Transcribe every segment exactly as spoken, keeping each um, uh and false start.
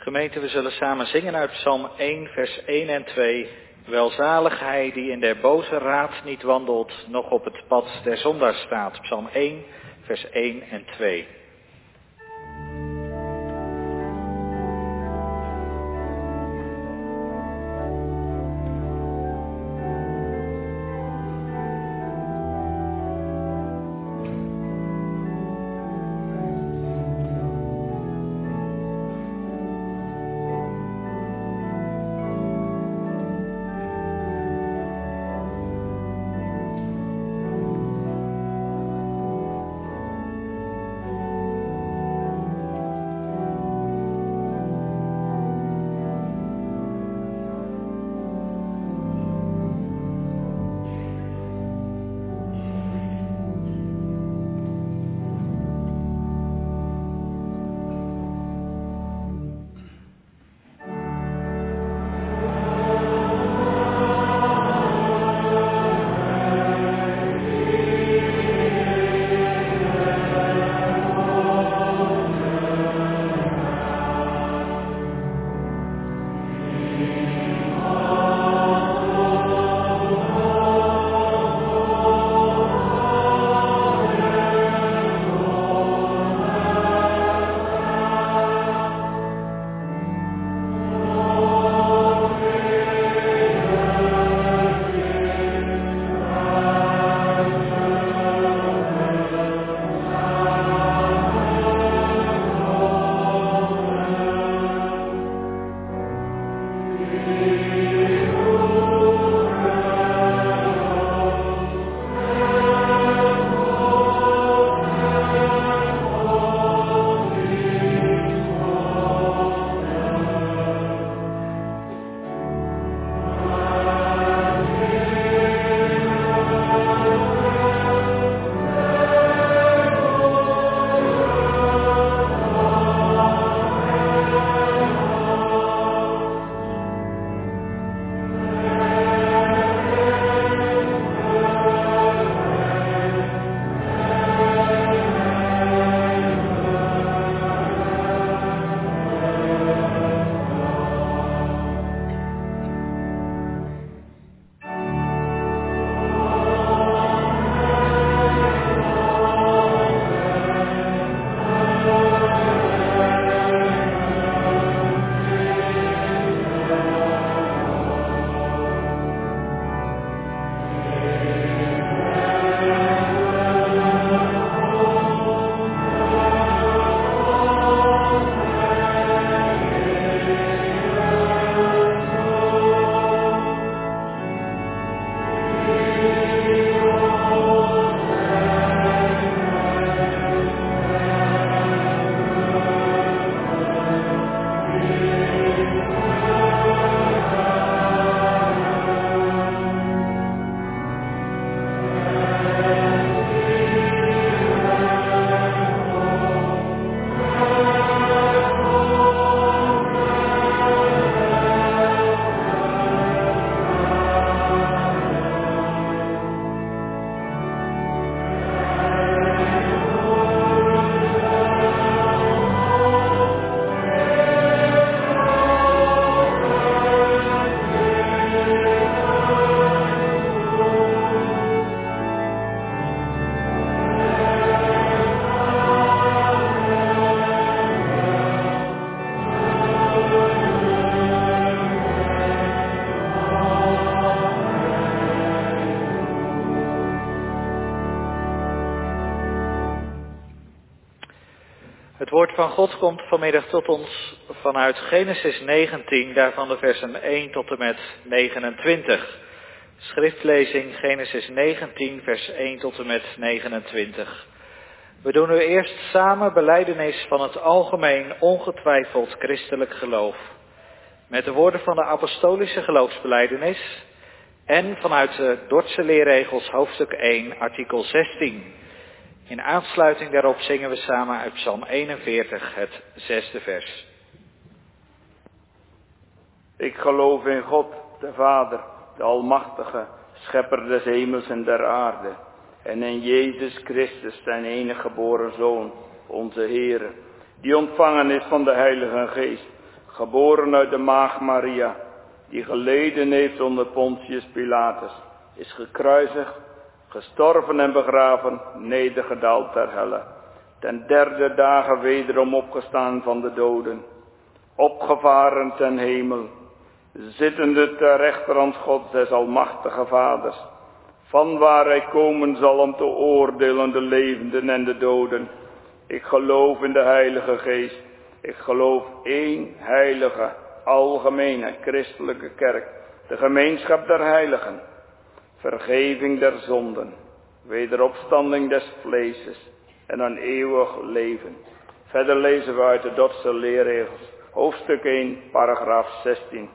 Gemeente, we zullen samen zingen uit Psalm één, vers één en twee. Welzalig hij die in der boze raad niet wandelt, noch op het pad der zondaars staat. Psalm één, vers één en twee. Het woord van God komt vanmiddag tot ons vanuit Genesis negentien, daarvan de versen één tot en met negenentwintig. Schriftlezing Genesis negentien, vers één tot en met negenentwintig. We doen nu eerst samen belijdenis van het algemeen ongetwijfeld christelijk geloof. Met de woorden van de apostolische geloofsbelijdenis en vanuit de Dordtse leerregels hoofdstuk één, artikel zestien. In aansluiting daarop zingen we samen uit Psalm eenenveertig, het zesde vers. Ik geloof in God, de Vader, de Almachtige, Schepper des hemels en der aarde, en in Jezus Christus, zijn enige geboren Zoon, onze Heere, die ontvangen is van de Heilige Geest, geboren uit de maagd Maria, die geleden heeft onder Pontius Pilatus, is gekruisigd, gestorven en begraven, nedergedaald ter helle, ten derde dagen wederom opgestaan van de doden, opgevaren ten hemel, zittende ter rechterhand Gods des almachtige Vaders, vanwaar hij komen zal om te oordelen de levenden en de doden. Ik geloof in de Heilige Geest, ik geloof één heilige, algemene, christelijke kerk, de gemeenschap der heiligen, vergeving der zonden, wederopstanding des vleeses en een eeuwig leven. Verder lezen we uit de Dordtse leerregels, hoofdstuk één, paragraaf zestien.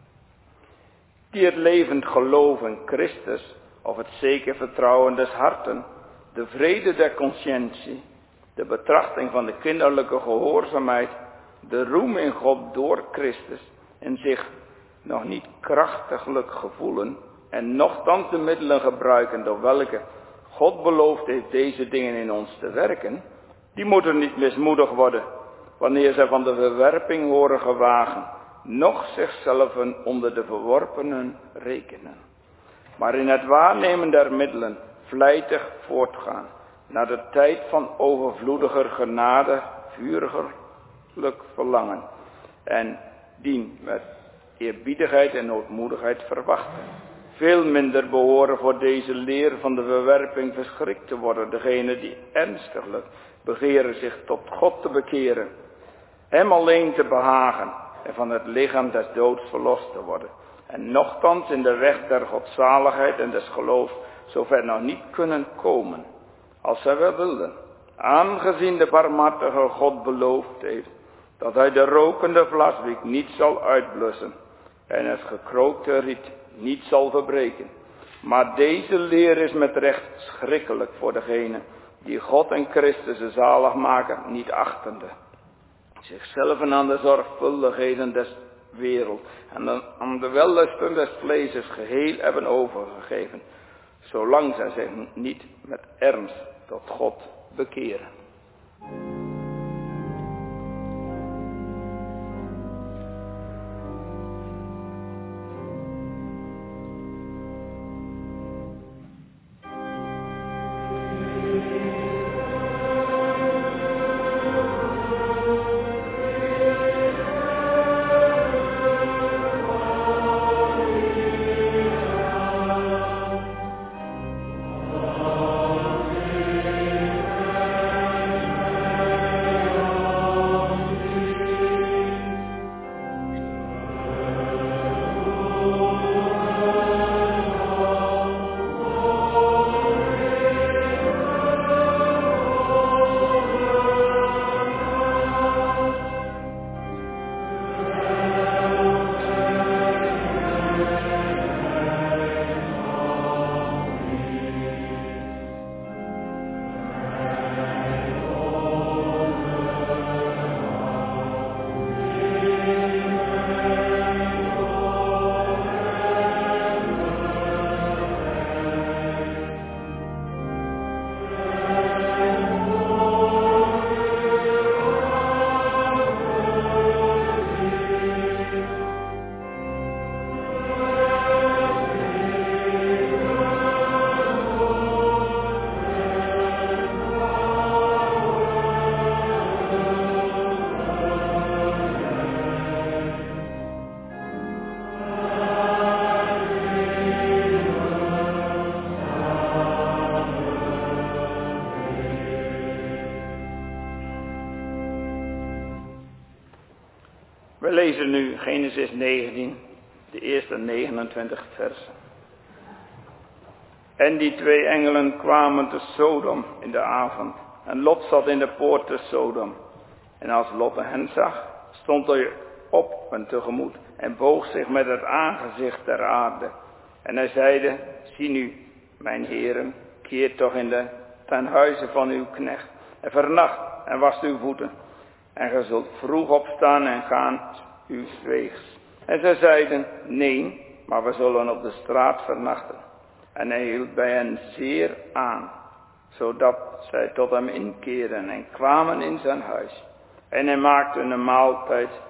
Die het levend geloof in Christus, of het zeker vertrouwen des harten, de vrede der conscientie, de betrachting van de kinderlijke gehoorzaamheid, de roem in God door Christus en zich nog niet krachtiglijk gevoelen en nochtans de middelen gebruiken door welke God beloofd heeft deze dingen in ons te werken, die moeten niet mismoedig worden wanneer zij van de verwerping horen gewagen, noch zichzelf onder de verworpenen rekenen. Maar in het waarnemen der middelen vlijtig voortgaan, naar de tijd van overvloediger genade, vuriglijk verlangen, en dien met eerbiedigheid en ootmoedigheid verwachten. Veel minder behoren voor deze leer van de verwerping verschrikt te worden, degene die ernstiglijk begeren zich tot God te bekeren, hem alleen te behagen en van het lichaam des doods verlost te worden, en nochtans in de weg der godzaligheid en des geloofs zover nog niet kunnen komen, als zij wel wilden, aangezien de barmhartige God beloofd heeft dat hij de rokende vlaswiek niet zal uitblussen en het gekrookte riet niet zal verbreken. Maar deze leer is met recht schrikkelijk voor degene die God en Christus de zaligmaker niet achtende, zichzelf aan de zorgvuldigheden des wereld en aan de wellusten des vleeses geheel hebben overgegeven, zolang zij zich niet met ernst tot God bekeren. We lezen nu Genesis negentien, de eerste negenentwintig versen. En die twee engelen kwamen te Sodom in de avond. En Lot zat in de poort te Sodom. En als Lot hen zag, stond hij op en tegemoet en boog zich met het aangezicht ter aarde. En hij zeide, zie nu, mijn heren, keer toch in de ten huize van uw knecht en vernacht en wast uw voeten. En ge zult vroeg opstaan en gaan uw weegs. En zij zeiden, nee, maar we zullen op de straat vernachten. En hij hield bij hen zeer aan, zodat zij tot hem inkeerden en kwamen in zijn huis. En hij maakte een maaltijd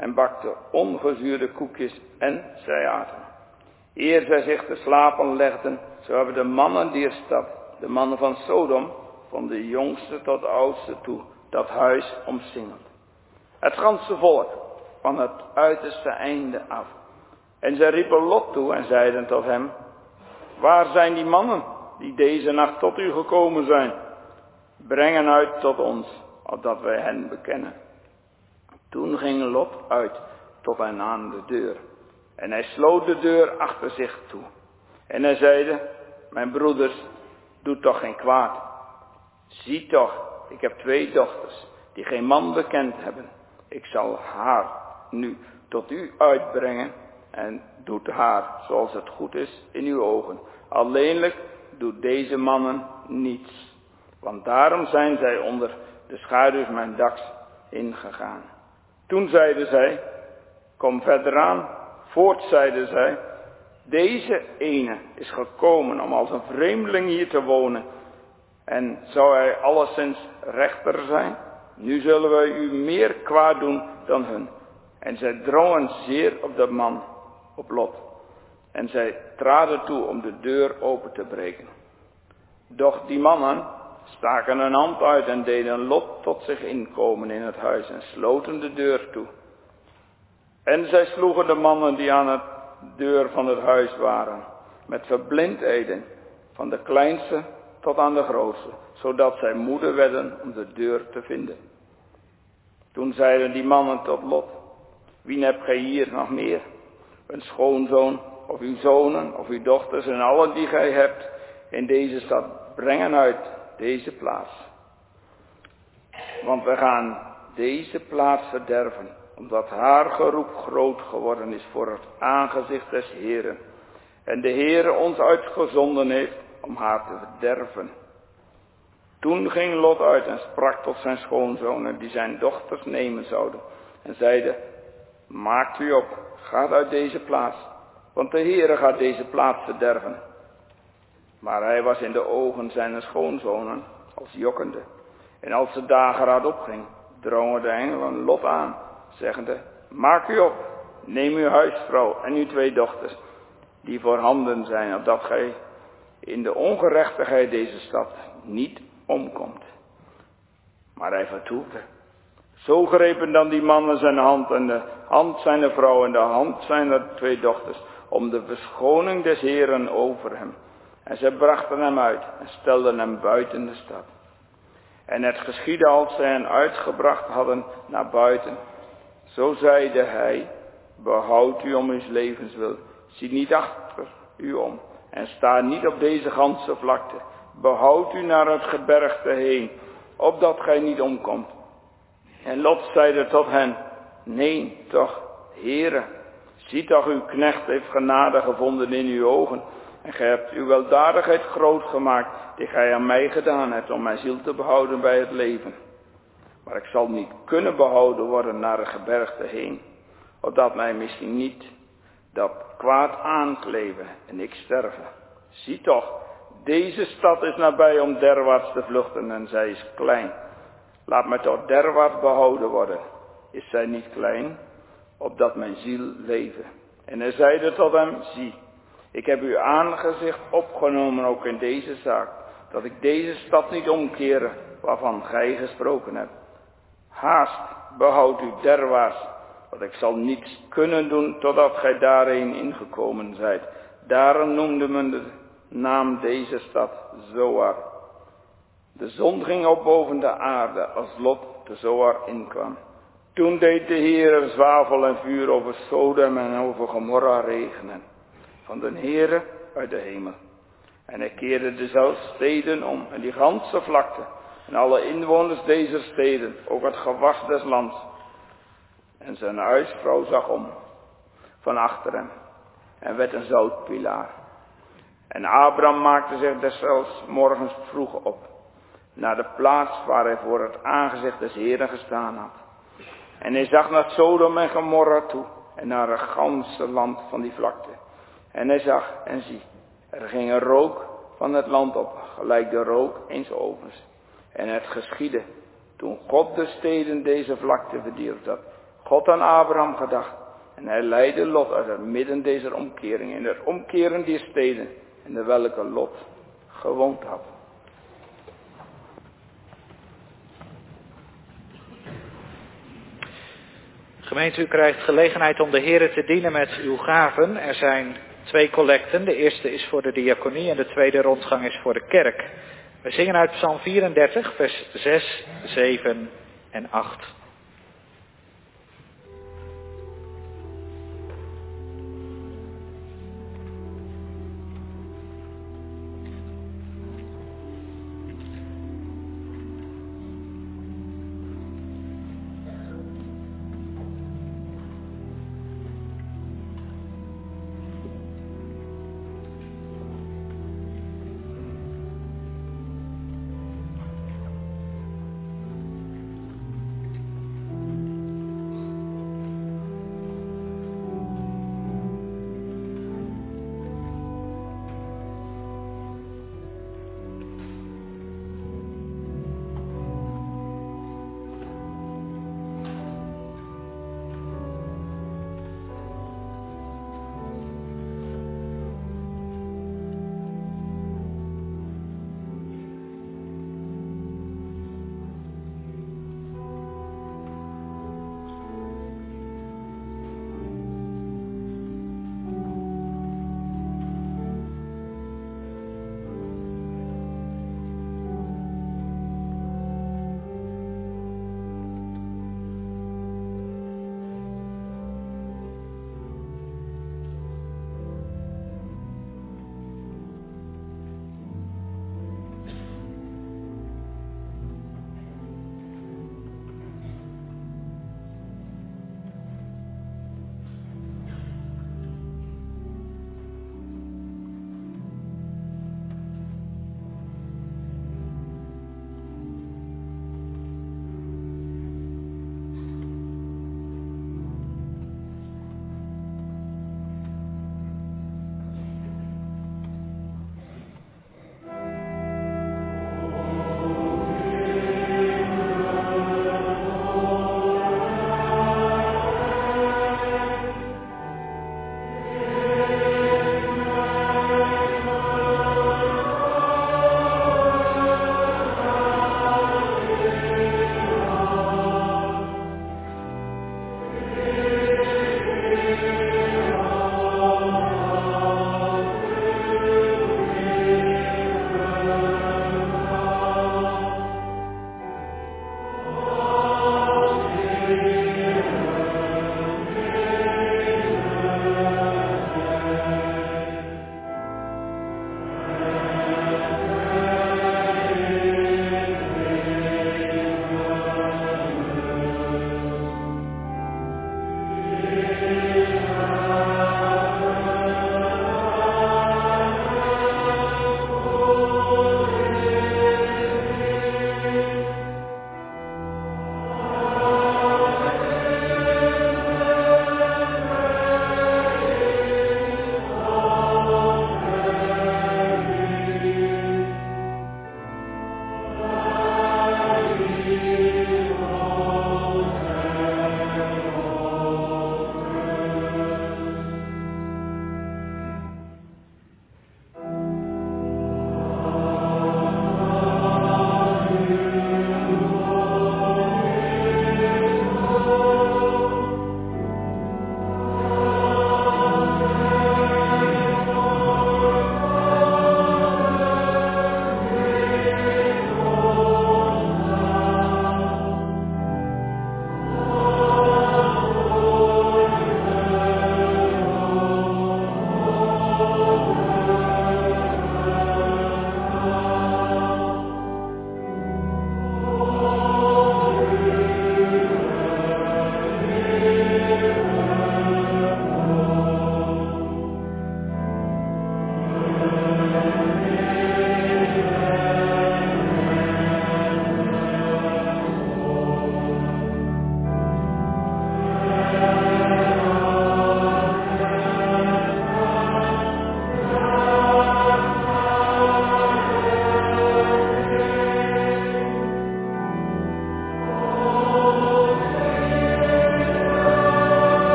en bakte ongezuurde koekjes en zij aten. Eer zij zich te slapen legden, zo hebben de mannen dier stad, de mannen van Sodom, van de jongste tot de oudste toe, dat huis omsingeld. Het ganse volk, van het uiterste einde af. En zij riepen Lot toe en zeiden tot hem, waar zijn die mannen die deze nacht tot u gekomen zijn? Breng hen uit tot ons, opdat wij hen bekennen. Toen ging Lot uit tot hen aan de deur. En hij sloot de deur achter zich toe. En hij zeide, mijn broeders, doe toch geen kwaad. Zie toch, ik heb twee dochters, die geen man bekend hebben. Ik zal haar nu tot u uitbrengen en doet haar zoals het goed is in uw ogen. Alleenlijk doet deze mannen niets. Want daarom zijn zij onder de schaduw mijn daks ingegaan. Toen zeiden zij, kom verder aan. Voort zeiden zij, deze ene is gekomen om als een vreemdeling hier te wonen. En zou hij alleszins rechter zijn? Nu zullen wij u meer kwaad doen dan hun. En zij drongen zeer op de man, op Lot. En zij traden toe om de deur open te breken. Doch die mannen staken een hand uit en deden Lot tot zich inkomen in het huis en sloten de deur toe. En zij sloegen de mannen die aan de deur van het huis waren, met verblindheden, van de kleinste tot aan de grootste, zodat zij moede werden om de deur te vinden. Toen zeiden die mannen tot Lot, wie hebt gij hier nog meer? Een schoonzoon, of uw zonen, of uw dochters en allen die gij hebt in deze stad, brengen uit deze plaats. Want we gaan deze plaats verderven, omdat haar geroep groot geworden is voor het aangezicht des Heeren. En de Heere ons uitgezonden heeft om haar te verderven. Toen ging Lot uit en sprak tot zijn schoonzonen die zijn dochters nemen zouden. En zeide, maakt u op, gaat uit deze plaats, want de Heere gaat deze plaats verderven. Maar hij was in de ogen zijn schoonzonen als jokkende. En als de dageraad opging, drongen de engelen Lot aan, zeggende, maak u op, neem uw huisvrouw en uw twee dochters, die voorhanden zijn, opdat gij in de ongerechtigheid deze stad niet omkomt. Maar hij vertoefde. Zo grepen dan die mannen zijn hand en de hand zijn vrouw en de hand zijn twee dochters, om de verschoning des Heeren over hem. En zij brachten hem uit en stelden hem buiten de stad. En het geschiedde als zij hen uitgebracht hadden naar buiten. Zo zeide hij, behoud u om uw levens wil, zie niet achter u om en sta niet op deze ganse vlakte. Behoud u naar het gebergte heen, opdat gij niet omkomt. En Lot zeide tot hen, nee toch, Heere, zie toch uw knecht heeft genade gevonden in uw ogen. En gij hebt uw weldadigheid groot gemaakt, die gij aan mij gedaan hebt, om mijn ziel te behouden bij het leven. Maar ik zal niet kunnen behouden worden naar het gebergte heen, opdat mij misschien niet dat kwaad aankleven en ik sterven. Zie toch, deze stad is nabij om derwaarts te vluchten en zij is klein. Laat mij toch derwaarts behouden worden. Is zij niet klein, opdat mijn ziel leven. En hij zeide tot hem, zie, ik heb uw aangezicht opgenomen ook in deze zaak, dat ik deze stad niet omkeren, waarvan gij gesproken hebt. Haast, behoud u derwaarts, want ik zal niets kunnen doen, totdat gij daarheen ingekomen zijt. Daarom noemde men de naam deze stad Zoar. De zon ging op boven de aarde, als Lot de Zoar inkwam. Toen deed de Heere zwavel en vuur over Sodom en over Gomorra regenen, van de Heere uit de hemel. En hij keerde dezelfde steden om, en die ganse vlakte, en alle inwoners deze steden, ook het gewas des lands. En zijn huisvrouw zag om, van achter hem, en werd een zoutpilaar. En Abraham maakte zich deszelfs morgens vroeg op, naar de plaats waar hij voor het aangezicht des Heeren gestaan had. En hij zag naar Sodom en Gomorra toe, en naar het ganse land van die vlakte. En hij zag, en zie, er ging een rook van het land op, gelijk de rook eens ovens. En het geschiedde, toen God de steden deze vlakte verdierf, dat God aan Abraham gedacht. En hij leidde Lot uit het midden deze omkering, in het omkeren die steden, in de welke Lot gewoond had. Gemeente, u krijgt gelegenheid om de Here te dienen met uw gaven. Er zijn twee collecten. De eerste is voor de diaconie en de tweede rondgang is voor de kerk. We zingen uit Psalm vierendertig, vers zes, zeven en acht.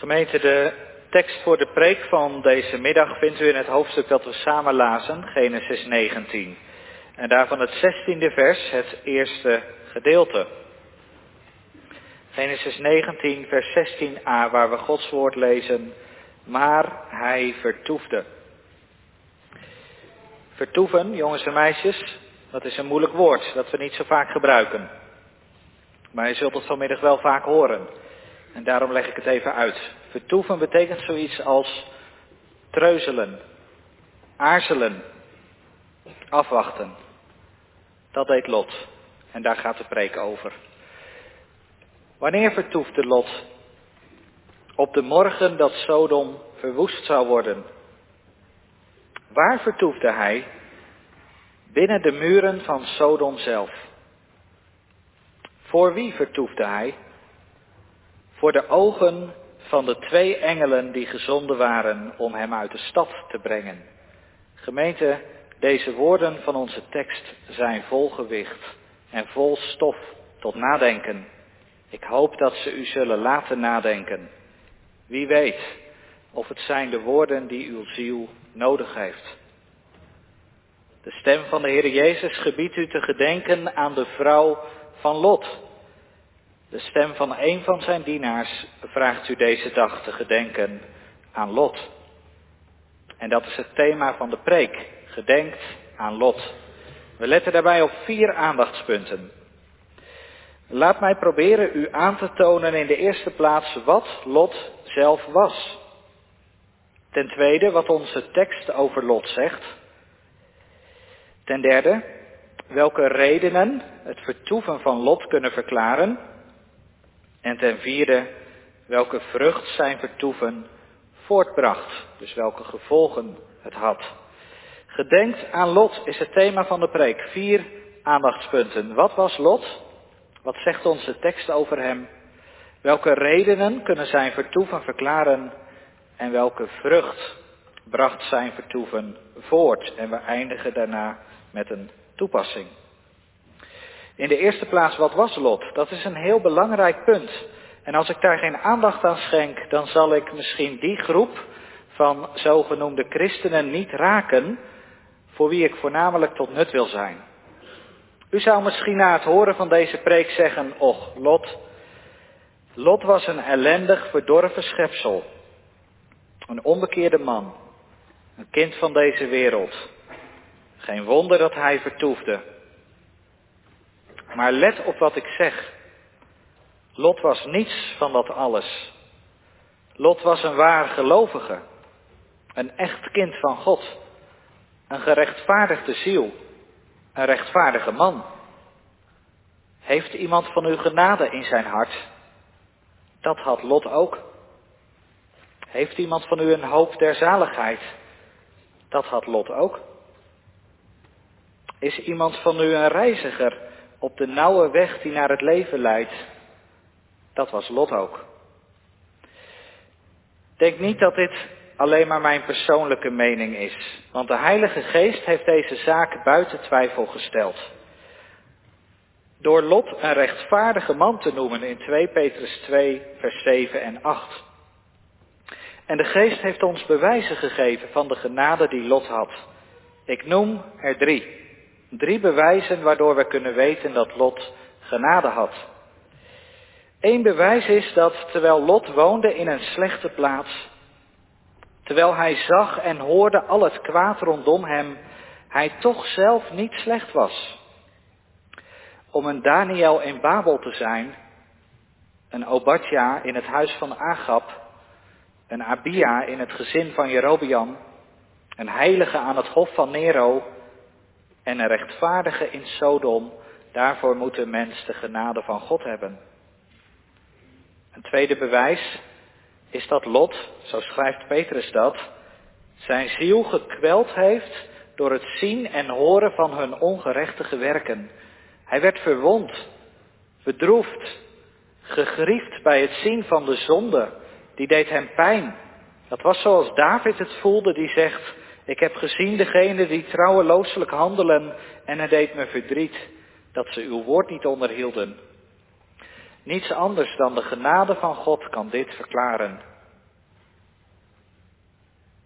Gemeente, de tekst voor de preek van deze middag vindt u in het hoofdstuk dat we samen lazen, Genesis negentien. En daarvan het zestiende vers, het eerste gedeelte. Genesis negentien, vers zestien a, waar we Gods woord lezen. Maar hij vertoefde. Vertoeven, jongens en meisjes, dat is een moeilijk woord dat we niet zo vaak gebruiken. Maar je zult het vanmiddag wel vaak horen. En daarom leg ik het even uit. Vertoeven betekent zoiets als treuzelen, aarzelen, afwachten. Dat deed Lot. En daar gaat de preek over. Wanneer vertoefde Lot? Op de morgen dat Sodom verwoest zou worden. Waar vertoefde hij? Binnen de muren van Sodom zelf. Voor wie vertoefde hij? Voor de ogen van de twee engelen die gezonden waren om hem uit de stad te brengen. Gemeente, deze woorden van onze tekst zijn vol gewicht en vol stof tot nadenken. Ik hoop dat ze u zullen laten nadenken. Wie weet of het zijn de woorden die uw ziel nodig heeft. De stem van de Heer Jezus gebiedt u te gedenken aan de vrouw van Lot. De stem van een van zijn dienaars vraagt u deze dag te gedenken aan Lot. En dat is het thema van de preek. Gedenkt aan Lot. We letten daarbij op vier aandachtspunten. Laat mij proberen u aan te tonen in de eerste plaats wat Lot zelf was. Ten tweede wat onze tekst over Lot zegt. Ten derde welke redenen het vertoeven van Lot kunnen verklaren. En ten vierde welke vrucht zijn vertoeven voortbracht. Dus welke gevolgen het had. Gedenkt aan Lot is het thema van de preek. Vier aandachtspunten. Wat was Lot? Wat zegt onze tekst over hem? Welke redenen kunnen zijn vertoeven verklaren? En welke vrucht bracht zijn vertoeven voort? En we eindigen daarna met een toepassing. In de eerste plaats, wat was Lot? Dat is een heel belangrijk punt. En als ik daar geen aandacht aan schenk, dan zal ik misschien die groep van zogenoemde christenen niet raken, voor wie ik voornamelijk tot nut wil zijn. U zou misschien na het horen van deze preek zeggen, och, Lot. Lot was een ellendig, verdorven schepsel. Een onbekeerde man. Een kind van deze wereld. Geen wonder dat hij vertoefde. Maar let op wat ik zeg. Lot was niets van dat alles. Lot was een waar gelovige. Een echt kind van God. Een gerechtvaardigde ziel. Een rechtvaardige man. Heeft iemand van u genade in zijn hart? Dat had Lot ook. Heeft iemand van u een hoop der zaligheid? Dat had Lot ook. Is iemand van u een reiziger op de nauwe weg die naar het leven leidt? Dat was Lot ook. Denk niet dat dit alleen maar mijn persoonlijke mening is, want de Heilige Geest heeft deze zaak buiten twijfel gesteld. Door Lot een rechtvaardige man te noemen in twee Petrus twee, vers zeven en acht. En de Geest heeft ons bewijzen gegeven van de genade die Lot had. Ik noem er drie. Drie bewijzen waardoor we kunnen weten dat Lot genade had. Eén bewijs is dat terwijl Lot woonde in een slechte plaats, terwijl hij zag en hoorde al het kwaad rondom hem, hij toch zelf niet slecht was. Om een Daniel in Babel te zijn, een Obadja in het huis van Agab, een Abia in het gezin van Jerobeam, een heilige aan het hof van Nero en een rechtvaardige in Sodom, daarvoor moet een mens de genade van God hebben. Een tweede bewijs is dat Lot, zo schrijft Petrus dat, zijn ziel gekweld heeft door het zien en horen van hun ongerechtige werken. Hij werd verwond, bedroefd, gegriefd bij het zien van de zonde. Die deed hem pijn. Dat was zoals David het voelde die zegt, ik heb gezien degene die trouwelooselijk handelen en het deed me verdriet dat ze uw woord niet onderhielden. Niets anders dan de genade van God kan dit verklaren.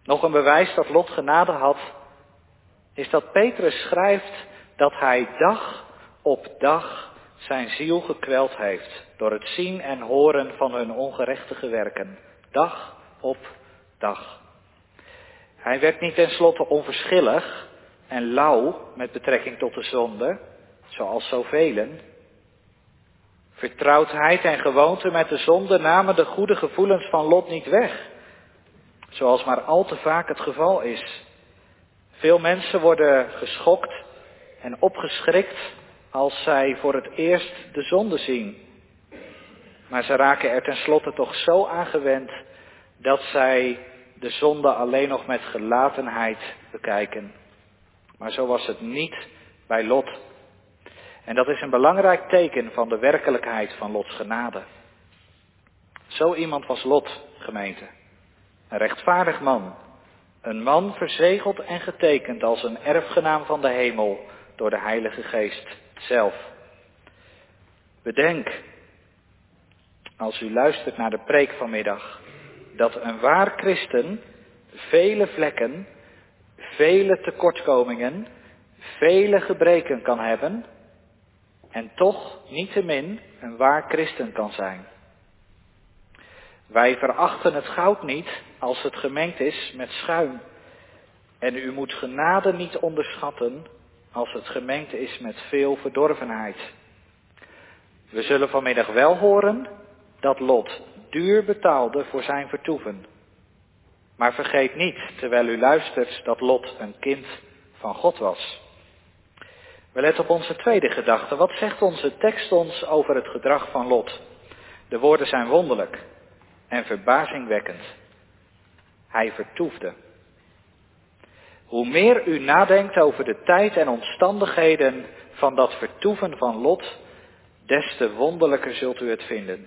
Nog een bewijs dat Lot genade had, is dat Petrus schrijft dat hij dag op dag zijn ziel gekweld heeft door het zien en horen van hun ongerechtige werken. Dag op dag. Hij werd niet tenslotte onverschillig en lauw met betrekking tot de zonde, zoals zoveel. Vertrouwdheid en gewoonte met de zonde namen de goede gevoelens van Lot niet weg, zoals maar al te vaak het geval is. Veel mensen worden geschokt en opgeschrikt als zij voor het eerst de zonde zien. Maar ze raken er tenslotte toch zo aan gewend dat zij de zonde alleen nog met gelatenheid bekijken. Maar zo was het niet bij Lot. En dat is een belangrijk teken van de werkelijkheid van Lots genade. Zo iemand was Lot, gemeente. Een rechtvaardig man. Een man verzegeld en getekend als een erfgenaam van de hemel door de Heilige Geest zelf. Bedenk, als u luistert naar de preek vanmiddag, dat een waar christen vele vlekken, vele tekortkomingen, vele gebreken kan hebben en toch niettemin een waar christen kan zijn. Wij verachten het goud niet als het gemengd is met schuim. En u moet genade niet onderschatten als het gemengd is met veel verdorvenheid. We zullen vanmiddag wel horen dat Lot duur betaalde voor zijn vertoeven. Maar vergeet niet, terwijl u luistert, dat Lot een kind van God was. We letten op onze tweede gedachte. Wat zegt onze tekst ons over het gedrag van Lot? De woorden zijn wonderlijk en verbazingwekkend. Hij vertoefde. Hoe meer u nadenkt over de tijd en omstandigheden van dat vertoeven van Lot, des te wonderlijker zult u het vinden.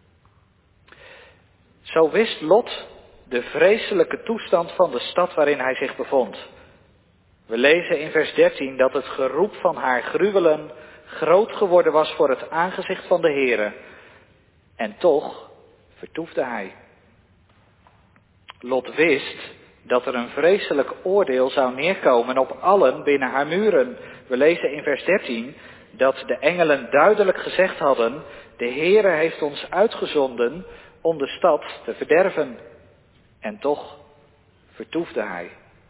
Zo wist Lot de vreselijke toestand van de stad waarin hij zich bevond. We lezen in vers dertien dat het geroep van haar gruwelen groot geworden was voor het aangezicht van de Heere. En toch vertoefde hij. Lot wist dat er een vreselijk oordeel zou neerkomen op allen binnen haar muren. We lezen in vers dertien dat de engelen duidelijk gezegd hadden: de Heere heeft ons uitgezonden om de stad te verderven. En toch vertoefde hij.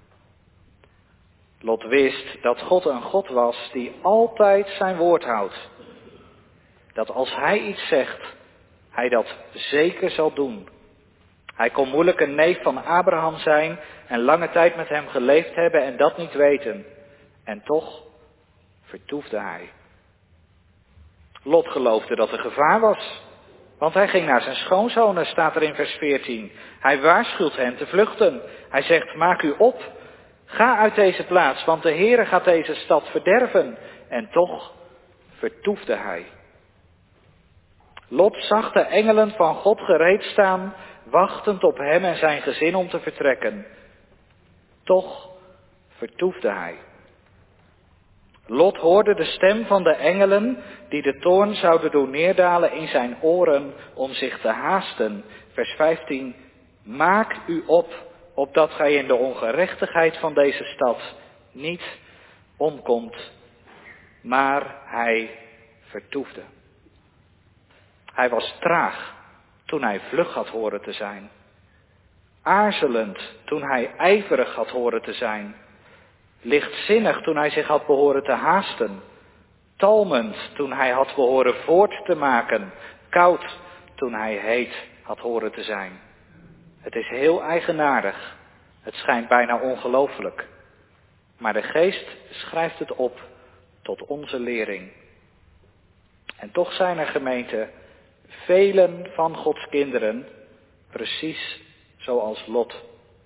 Lot wist dat God een God was die altijd zijn woord houdt. Dat als hij iets zegt, hij dat zeker zal doen. Hij kon moeilijk een neef van Abraham zijn en lange tijd met hem geleefd hebben en dat niet weten. En toch vertoefde hij. Lot geloofde dat er gevaar was, want hij ging naar zijn schoonzonen, staat er in vers veertien. Hij waarschuwt hen te vluchten. Hij zegt: maak u op, ga uit deze plaats, want de Heere gaat deze stad verderven. En toch vertoefde hij. Lot zag de engelen van God gereed staan, wachtend op hem en zijn gezin om te vertrekken. Toch vertoefde hij. Lot hoorde de stem van de engelen die de toorn zouden doen neerdalen in zijn oren om zich te haasten. Vers vijftien. Maak u op, opdat gij in de ongerechtigheid van deze stad niet omkomt. Maar hij vertoefde. Hij was traag toen hij vlug had horen te zijn. Aarzelend toen hij ijverig had horen te zijn. Lichtzinnig toen hij zich had behoren te haasten. Talmend toen hij had behoren voort te maken. Koud toen hij heet had horen te zijn. Het is heel eigenaardig. Het schijnt bijna ongelooflijk. Maar de Geest schrijft het op tot onze lering. En toch zijn er, gemeente, velen van Gods kinderen precies zoals Lot.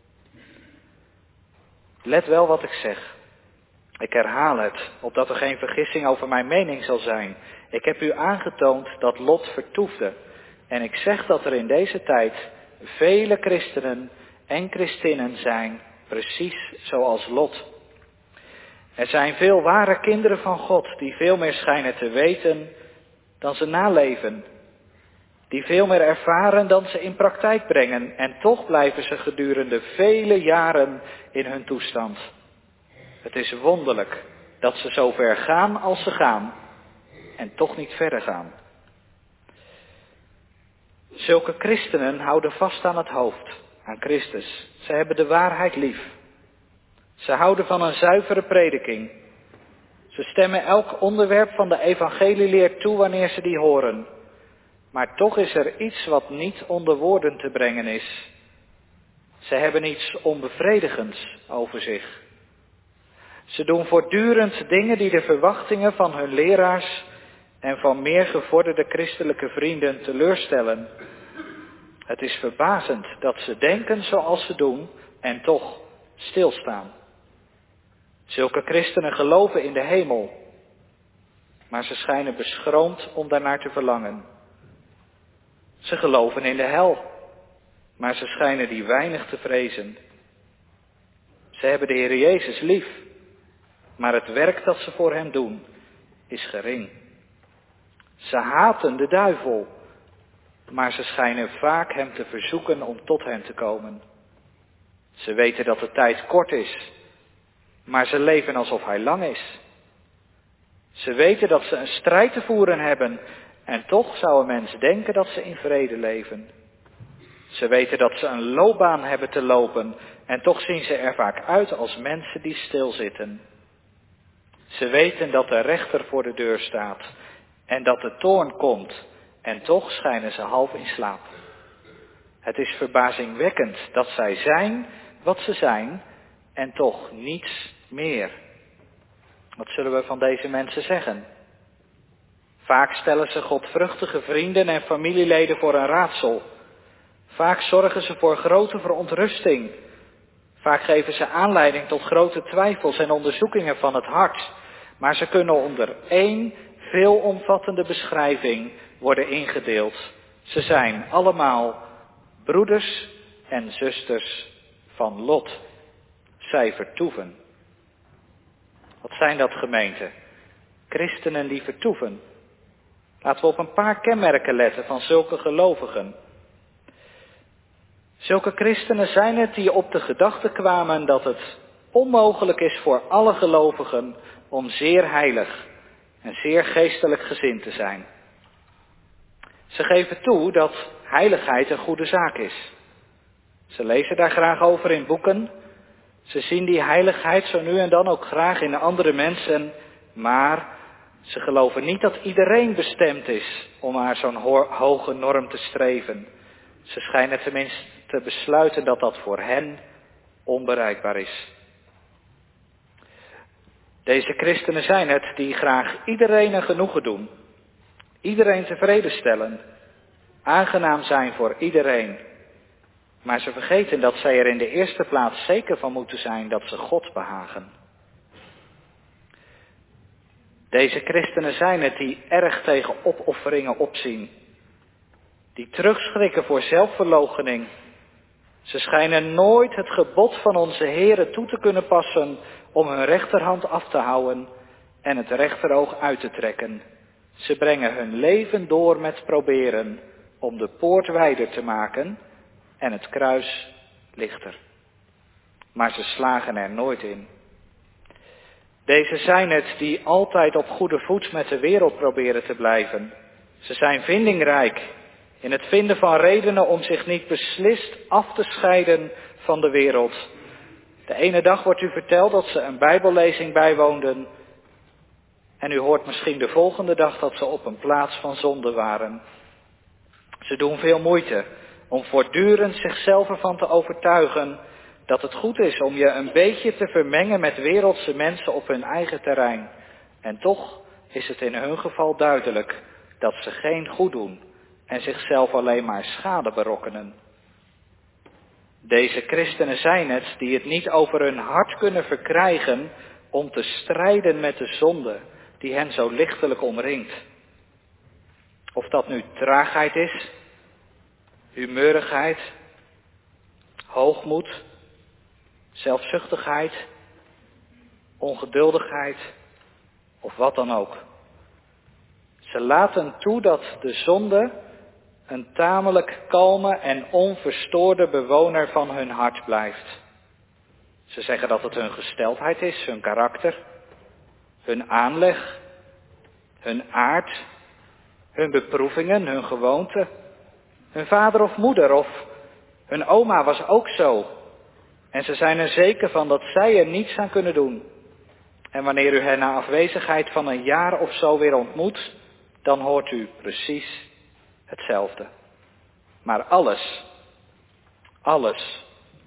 Let wel wat ik zeg. Ik herhaal het, opdat er geen vergissing over mijn mening zal zijn. Ik heb u aangetoond dat Lot vertoefde. En ik zeg dat er in deze tijd vele christenen en christinnen zijn, precies zoals Lot. Er zijn veel ware kinderen van God die veel meer schijnen te weten dan ze naleven. die veel meer ervaren dan ze in praktijk brengen en toch blijven ze gedurende vele jaren in hun toestand. Het is wonderlijk dat ze zo ver gaan als ze gaan en toch niet verder gaan. Zulke christenen houden vast aan het hoofd, aan Christus. Ze hebben de waarheid lief. Ze houden van een zuivere prediking. Ze stemmen elk onderwerp van de evangelieleer toe wanneer ze die horen. Maar toch is er iets wat niet onder woorden te brengen is. Ze hebben iets onbevredigends over zich. Ze doen voortdurend dingen die de verwachtingen van hun leraars en van meer gevorderde christelijke vrienden teleurstellen. Het is verbazend dat ze denken zoals ze doen en toch stilstaan. Zulke christenen geloven in de hemel, maar ze schijnen beschroomd om daarnaar te verlangen. Ze geloven in de hel, maar ze schijnen die weinig te vrezen. Ze hebben de Heer Jezus lief, maar het werk dat ze voor hem doen is gering. Ze haten de duivel, maar ze schijnen vaak hem te verzoeken om tot hen te komen. Ze weten dat de tijd kort is, maar ze leven alsof hij lang is. Ze weten dat ze een strijd te voeren hebben en toch zou een mens denken dat ze in vrede leven. Ze weten dat ze een loopbaan hebben te lopen en toch zien ze er vaak uit als mensen die stilzitten. Ze weten dat de rechter voor de deur staat en dat de toorn komt en toch schijnen ze half in slaap. Het is verbazingwekkend dat zij zijn wat ze zijn en toch niets meer. Wat zullen we van deze mensen zeggen? Vaak stellen ze godvruchtige vrienden en familieleden voor een raadsel. Vaak zorgen ze voor grote verontrusting. Vaak geven ze aanleiding tot grote twijfels en onderzoekingen van het hart. Maar ze kunnen onder één veelomvattende beschrijving worden ingedeeld. Ze zijn allemaal broeders en zusters van Lot. Zij vertoeven. Wat zijn dat, gemeente? Christenen die vertoeven. Laten we op een paar kenmerken letten van zulke gelovigen. Zulke christenen zijn het die op de gedachte kwamen dat het onmogelijk is voor alle gelovigen om zeer heilig en zeer geestelijk gezind te zijn. Ze geven toe dat heiligheid een goede zaak is. Ze lezen daar graag over in boeken. Ze zien die heiligheid zo nu en dan ook graag in andere mensen, maar ze geloven niet dat iedereen bestemd is om naar zo'n ho- hoge norm te streven. Ze schijnen tenminste te besluiten dat dat voor hen onbereikbaar is. Deze christenen zijn het die graag iedereen een genoegen doen, iedereen tevreden stellen, aangenaam zijn voor iedereen. Maar ze vergeten dat zij er in de eerste plaats zeker van moeten zijn dat ze God behagen. Deze christenen zijn het die erg tegen opofferingen opzien. Die terugschrikken voor zelfverloochening. Ze schijnen nooit het gebod van onze Heere toe te kunnen passen om hun rechterhand af te houden en het rechteroog uit te trekken. Ze brengen hun leven door met proberen om de poort wijder te maken en het kruis lichter. Maar ze slagen er nooit in. Deze zijn het die altijd op goede voet met de wereld proberen te blijven. Ze zijn vindingrijk in het vinden van redenen om zich niet beslist af te scheiden van de wereld. De ene dag wordt u verteld dat ze een bijbellezing bijwoonden en u hoort misschien de volgende dag dat ze op een plaats van zonde waren. Ze doen veel moeite om voortdurend zichzelf ervan te overtuigen dat het goed is om je een beetje te vermengen met wereldse mensen op hun eigen terrein. En toch is het in hun geval duidelijk dat ze geen goed doen en zichzelf alleen maar schade berokkenen. Deze christenen zijn het die het niet over hun hart kunnen verkrijgen om te strijden met de zonde die hen zo lichtelijk omringt. Of dat nu traagheid is, humeurigheid, hoogmoed, zelfzuchtigheid, ongeduldigheid of wat dan ook. Ze laten toe dat de zonde een tamelijk kalme en onverstoorde bewoner van hun hart blijft. Ze zeggen dat het hun gesteldheid is, hun karakter, hun aanleg, hun aard, hun beproevingen, hun gewoonten. Hun vader of moeder of hun oma was ook zo. En ze zijn er zeker van dat zij er niets aan kunnen doen. En wanneer u hen na afwezigheid van een jaar of zo weer ontmoet, dan hoort u precies hetzelfde. Maar alles, alles,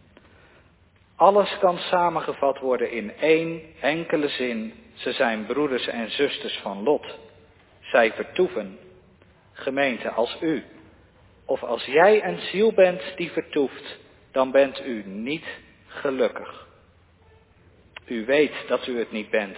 alles kan samengevat worden in één enkele zin. Ze zijn broeders en zusters van Lot. Zij vertoeven, gemeente, als u, of als jij een ziel bent die vertoeft, dan bent u niet gelukkig. U weet dat u het niet bent.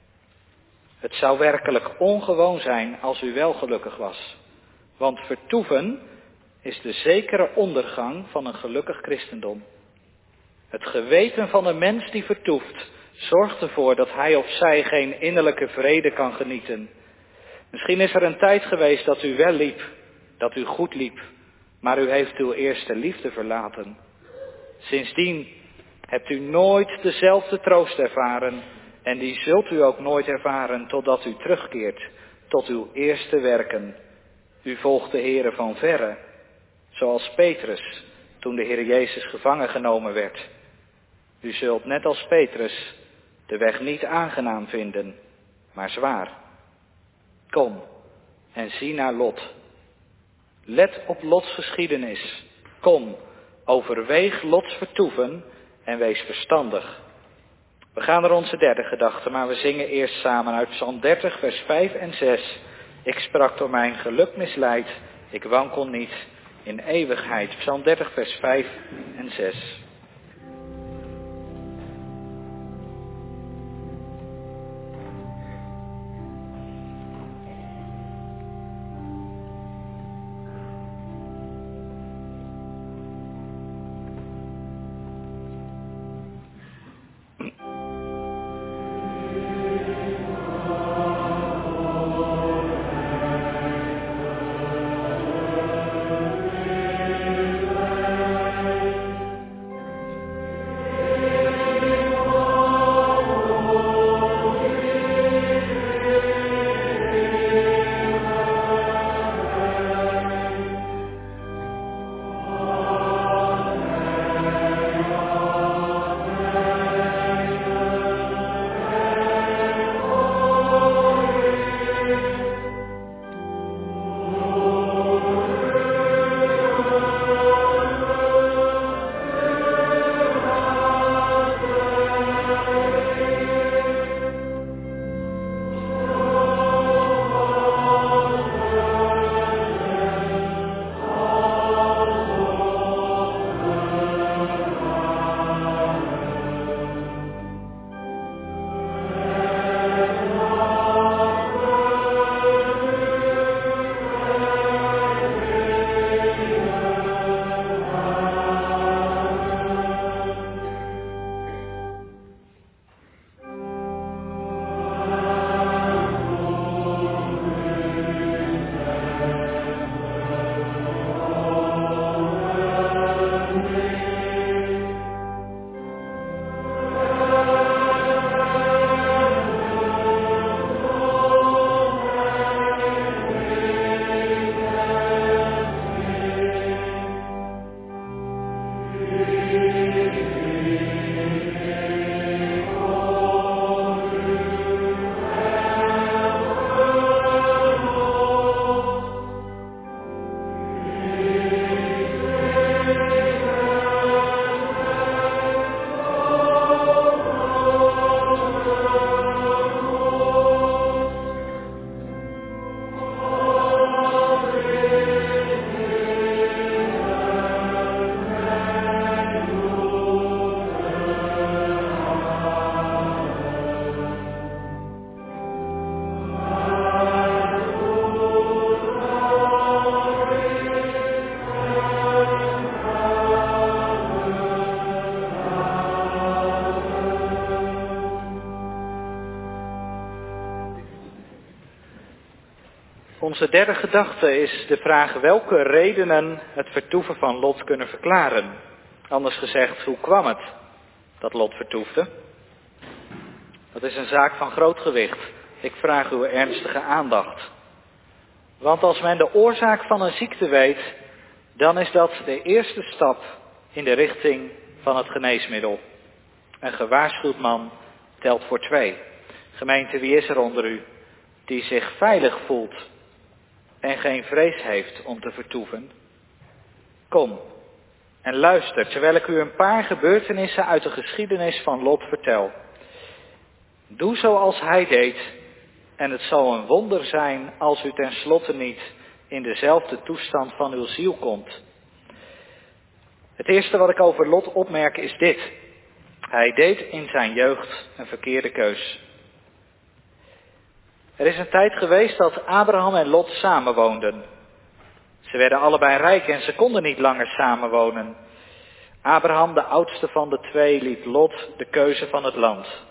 Het zou werkelijk ongewoon zijn als u wel gelukkig was. Want vertoeven is de zekere ondergang van een gelukkig christendom. Het geweten van een mens die vertoeft zorgt ervoor dat hij of zij geen innerlijke vrede kan genieten. Misschien is er een tijd geweest dat u wel liep, dat u goed liep, maar u heeft uw eerste liefde verlaten. Sindsdien hebt u nooit dezelfde troost ervaren en die zult u ook nooit ervaren totdat u terugkeert tot uw eerste werken. U volgt de Heere van verre, zoals Petrus toen de Heer Jezus gevangen genomen werd. U zult net als Petrus de weg niet aangenaam vinden, maar zwaar. Kom en zie naar Lot. Let op Lots geschiedenis. Kom, overweeg Lots vertoeven en wees verstandig. We gaan naar onze derde gedachte, maar we zingen eerst samen uit Psalm dertig, vers vijf en zes. Ik sprak door mijn geluk misleid, ik wankel niet in eeuwigheid. Psalm dertig, vers vijf en zes. Onze derde gedachte is de vraag welke redenen het vertoeven van Lot kunnen verklaren. Anders gezegd, hoe kwam het dat Lot vertoefde? Dat is een zaak van groot gewicht. Ik vraag uw ernstige aandacht. Want als men de oorzaak van een ziekte weet, dan is dat de eerste stap in de richting van het geneesmiddel. Een gewaarschuwd man telt voor twee. Gemeente, wie is er onder u die zich veilig voelt en geen vrees heeft om te vertoeven? Kom en luister, terwijl ik u een paar gebeurtenissen uit de geschiedenis van Lot vertel. Doe zoals hij deed en het zal een wonder zijn als u tenslotte niet in dezelfde toestand van uw ziel komt. Het eerste wat ik over Lot opmerk is dit. Hij deed in zijn jeugd een verkeerde keus. Er is een tijd geweest dat Abraham en Lot samenwoonden. Ze werden allebei rijk en ze konden niet langer samenwonen. Abraham, de oudste van de twee, liet Lot de keuze van het land.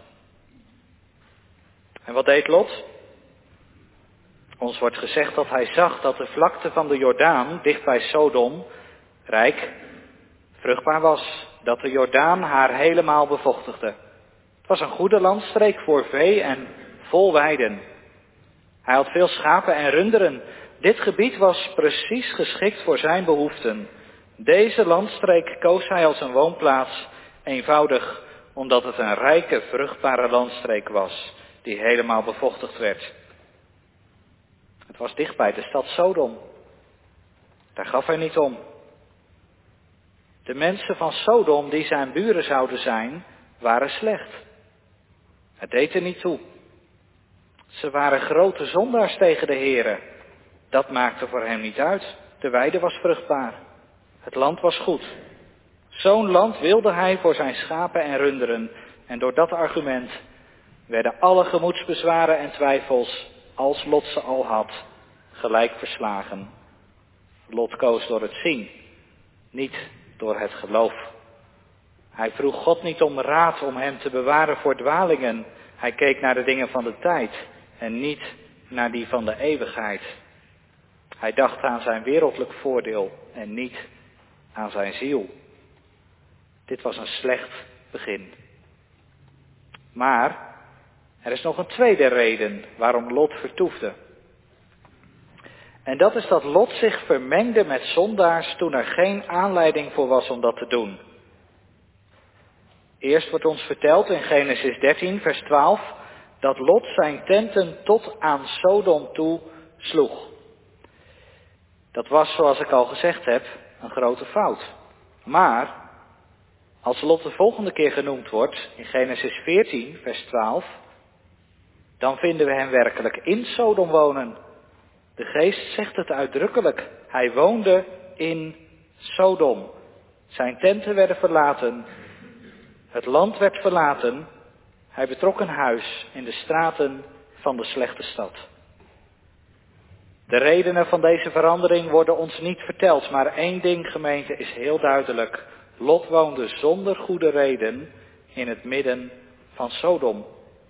En wat deed Lot? Ons wordt gezegd dat hij zag dat de vlakte van de Jordaan, dicht bij Sodom, rijk, vruchtbaar was. Dat de Jordaan haar helemaal bevochtigde. Het was een goede landstreek voor vee en vol weiden. Hij had veel schapen en runderen. Dit gebied was precies geschikt voor zijn behoeften. Deze landstreek koos hij als een woonplaats, eenvoudig omdat het een rijke, vruchtbare landstreek was, die helemaal bevochtigd werd. Het was dicht bij de stad Sodom. Daar gaf hij niet om. De mensen van Sodom die zijn buren zouden zijn, waren slecht. Het deed er niet toe. Ze waren grote zondaars tegen de Here. Dat maakte voor hem niet uit. De weide was vruchtbaar. Het land was goed. Zo'n land wilde hij voor zijn schapen en runderen. En door dat argument werden alle gemoedsbezwaren en twijfels, als Lot ze al had, gelijk verslagen. Lot koos door het zien, niet door het geloof. Hij vroeg God niet om raad om hem te bewaren voor dwalingen. Hij keek naar de dingen van de tijd en niet naar die van de eeuwigheid. Hij dacht aan zijn wereldlijk voordeel en niet aan zijn ziel. Dit was een slecht begin. Maar er is nog een tweede reden waarom Lot vertoefde. En dat is dat Lot zich vermengde met zondaars toen er geen aanleiding voor was om dat te doen. Eerst wordt ons verteld in Genesis dertien, vers twaalf, dat Lot zijn tenten tot aan Sodom toe sloeg. Dat was, zoals ik al gezegd heb, een grote fout. Maar als Lot de volgende keer genoemd wordt, in Genesis veertien, vers twaalf, dan vinden we hem werkelijk in Sodom wonen. De geest zegt het uitdrukkelijk. Hij woonde in Sodom. Zijn tenten werden verlaten. Het land werd verlaten. Hij betrok een huis in de straten van de slechte stad. De redenen van deze verandering worden ons niet verteld, maar één ding, gemeente, is heel duidelijk. Lot woonde zonder goede reden in het midden van Sodom.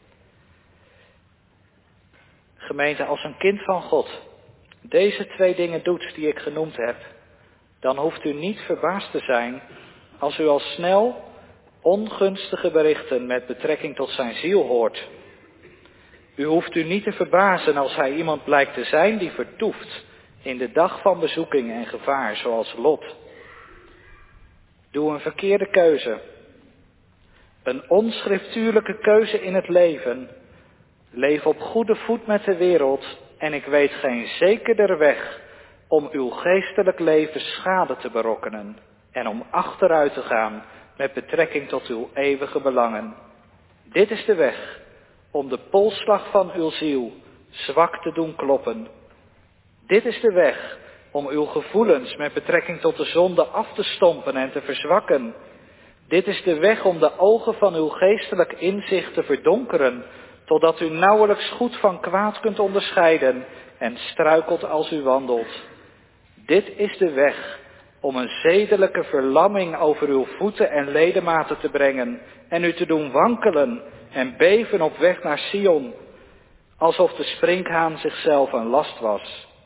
Gemeente, als een kind van God deze twee dingen doet die ik genoemd heb, dan hoeft u niet verbaasd te zijn als u al snel ongunstige berichten met betrekking tot zijn ziel hoort. U hoeft u niet te verbazen als hij iemand blijkt te zijn die vertoeft in de dag van bezoeking en gevaar, zoals Lot. Doe een verkeerde keuze. Een onschriftuurlijke keuze in het leven. Leef op goede voet met de wereld en ik weet geen zekerder weg om uw geestelijk leven schade te berokkenen en om achteruit te gaan met betrekking tot uw eeuwige belangen. Dit is de weg om de polsslag van uw ziel zwak te doen kloppen. Dit is de weg om uw gevoelens met betrekking tot de zonde af te stompen en te verzwakken. Dit is de weg om de ogen van uw geestelijk inzicht te verdonkeren, totdat u nauwelijks goed van kwaad kunt onderscheiden en struikelt als u wandelt. Dit is de weg om een zedelijke verlamming over uw voeten en ledematen te brengen en u te doen wankelen en beven op weg naar Sion, alsof de sprinkhaan zichzelf een last was.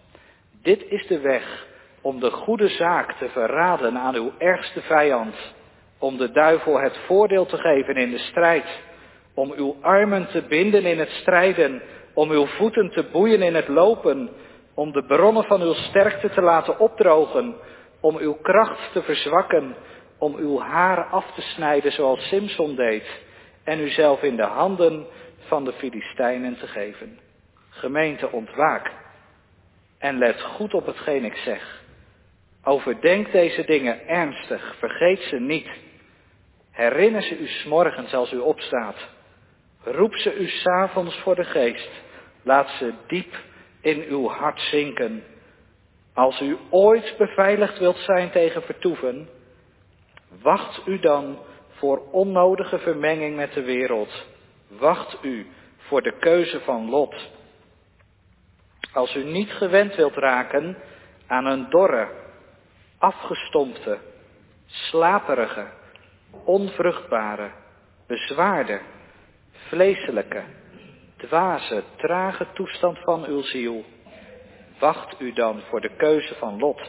Dit is de weg om de goede zaak te verraden aan uw ergste vijand, om de duivel het voordeel te geven in de strijd, om uw armen te binden in het strijden, om uw voeten te boeien in het lopen, om de bronnen van uw sterkte te laten opdrogen, om uw kracht te verzwakken, om uw haar af te snijden zoals Simson deed en uzelf in de handen van de Filistijnen te geven. Gemeente, ontwaak en let goed op hetgeen ik zeg. Overdenk deze dingen ernstig, vergeet ze niet. Herinner ze u 's morgens als u opstaat. Roep ze u 's avonds voor de geest. Laat ze diep in uw hart zinken. Als u ooit beveiligd wilt zijn tegen vertoeven, wacht u dan voor onnodige vermenging met de wereld. Wacht u voor de keuze van Lot. Als u niet gewend wilt raken aan een dorre, afgestompte, slaperige, onvruchtbare, bezwaarde, vleeselijke, dwaze, trage toestand van uw ziel, wacht u dan voor de keuze van Lot.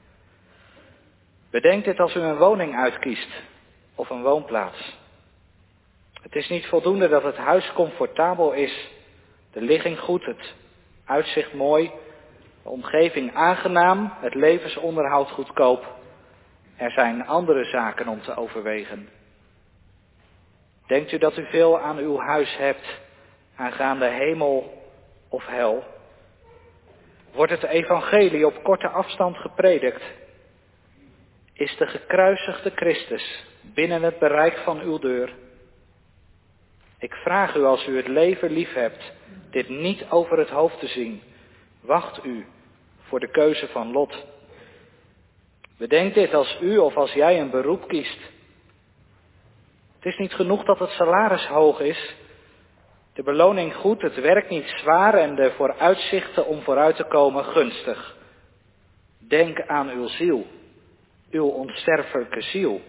Bedenk dit als u een woning uitkiest of een woonplaats. Het is niet voldoende dat het huis comfortabel is, de ligging goed, het uitzicht mooi, de omgeving aangenaam, het levensonderhoud goedkoop. Er zijn andere zaken om te overwegen. Denkt u dat u veel aan uw huis hebt, aangaande hemel of hel? Wordt het evangelie op korte afstand gepredikt? Is de gekruisigde Christus binnen het bereik van uw deur? Ik vraag u, als u het leven lief hebt, dit niet over het hoofd te zien. Wacht u voor de keuze van Lot. Bedenk dit als u of als jij een beroep kiest. Het is niet genoeg dat het salaris hoog is, de beloning goed, het werk niet zwaar en de vooruitzichten om vooruit te komen gunstig. Denk aan uw ziel, uw onsterfelijke ziel.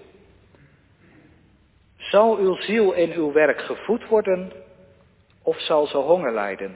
Zal uw ziel in uw werk gevoed worden of zal ze honger lijden?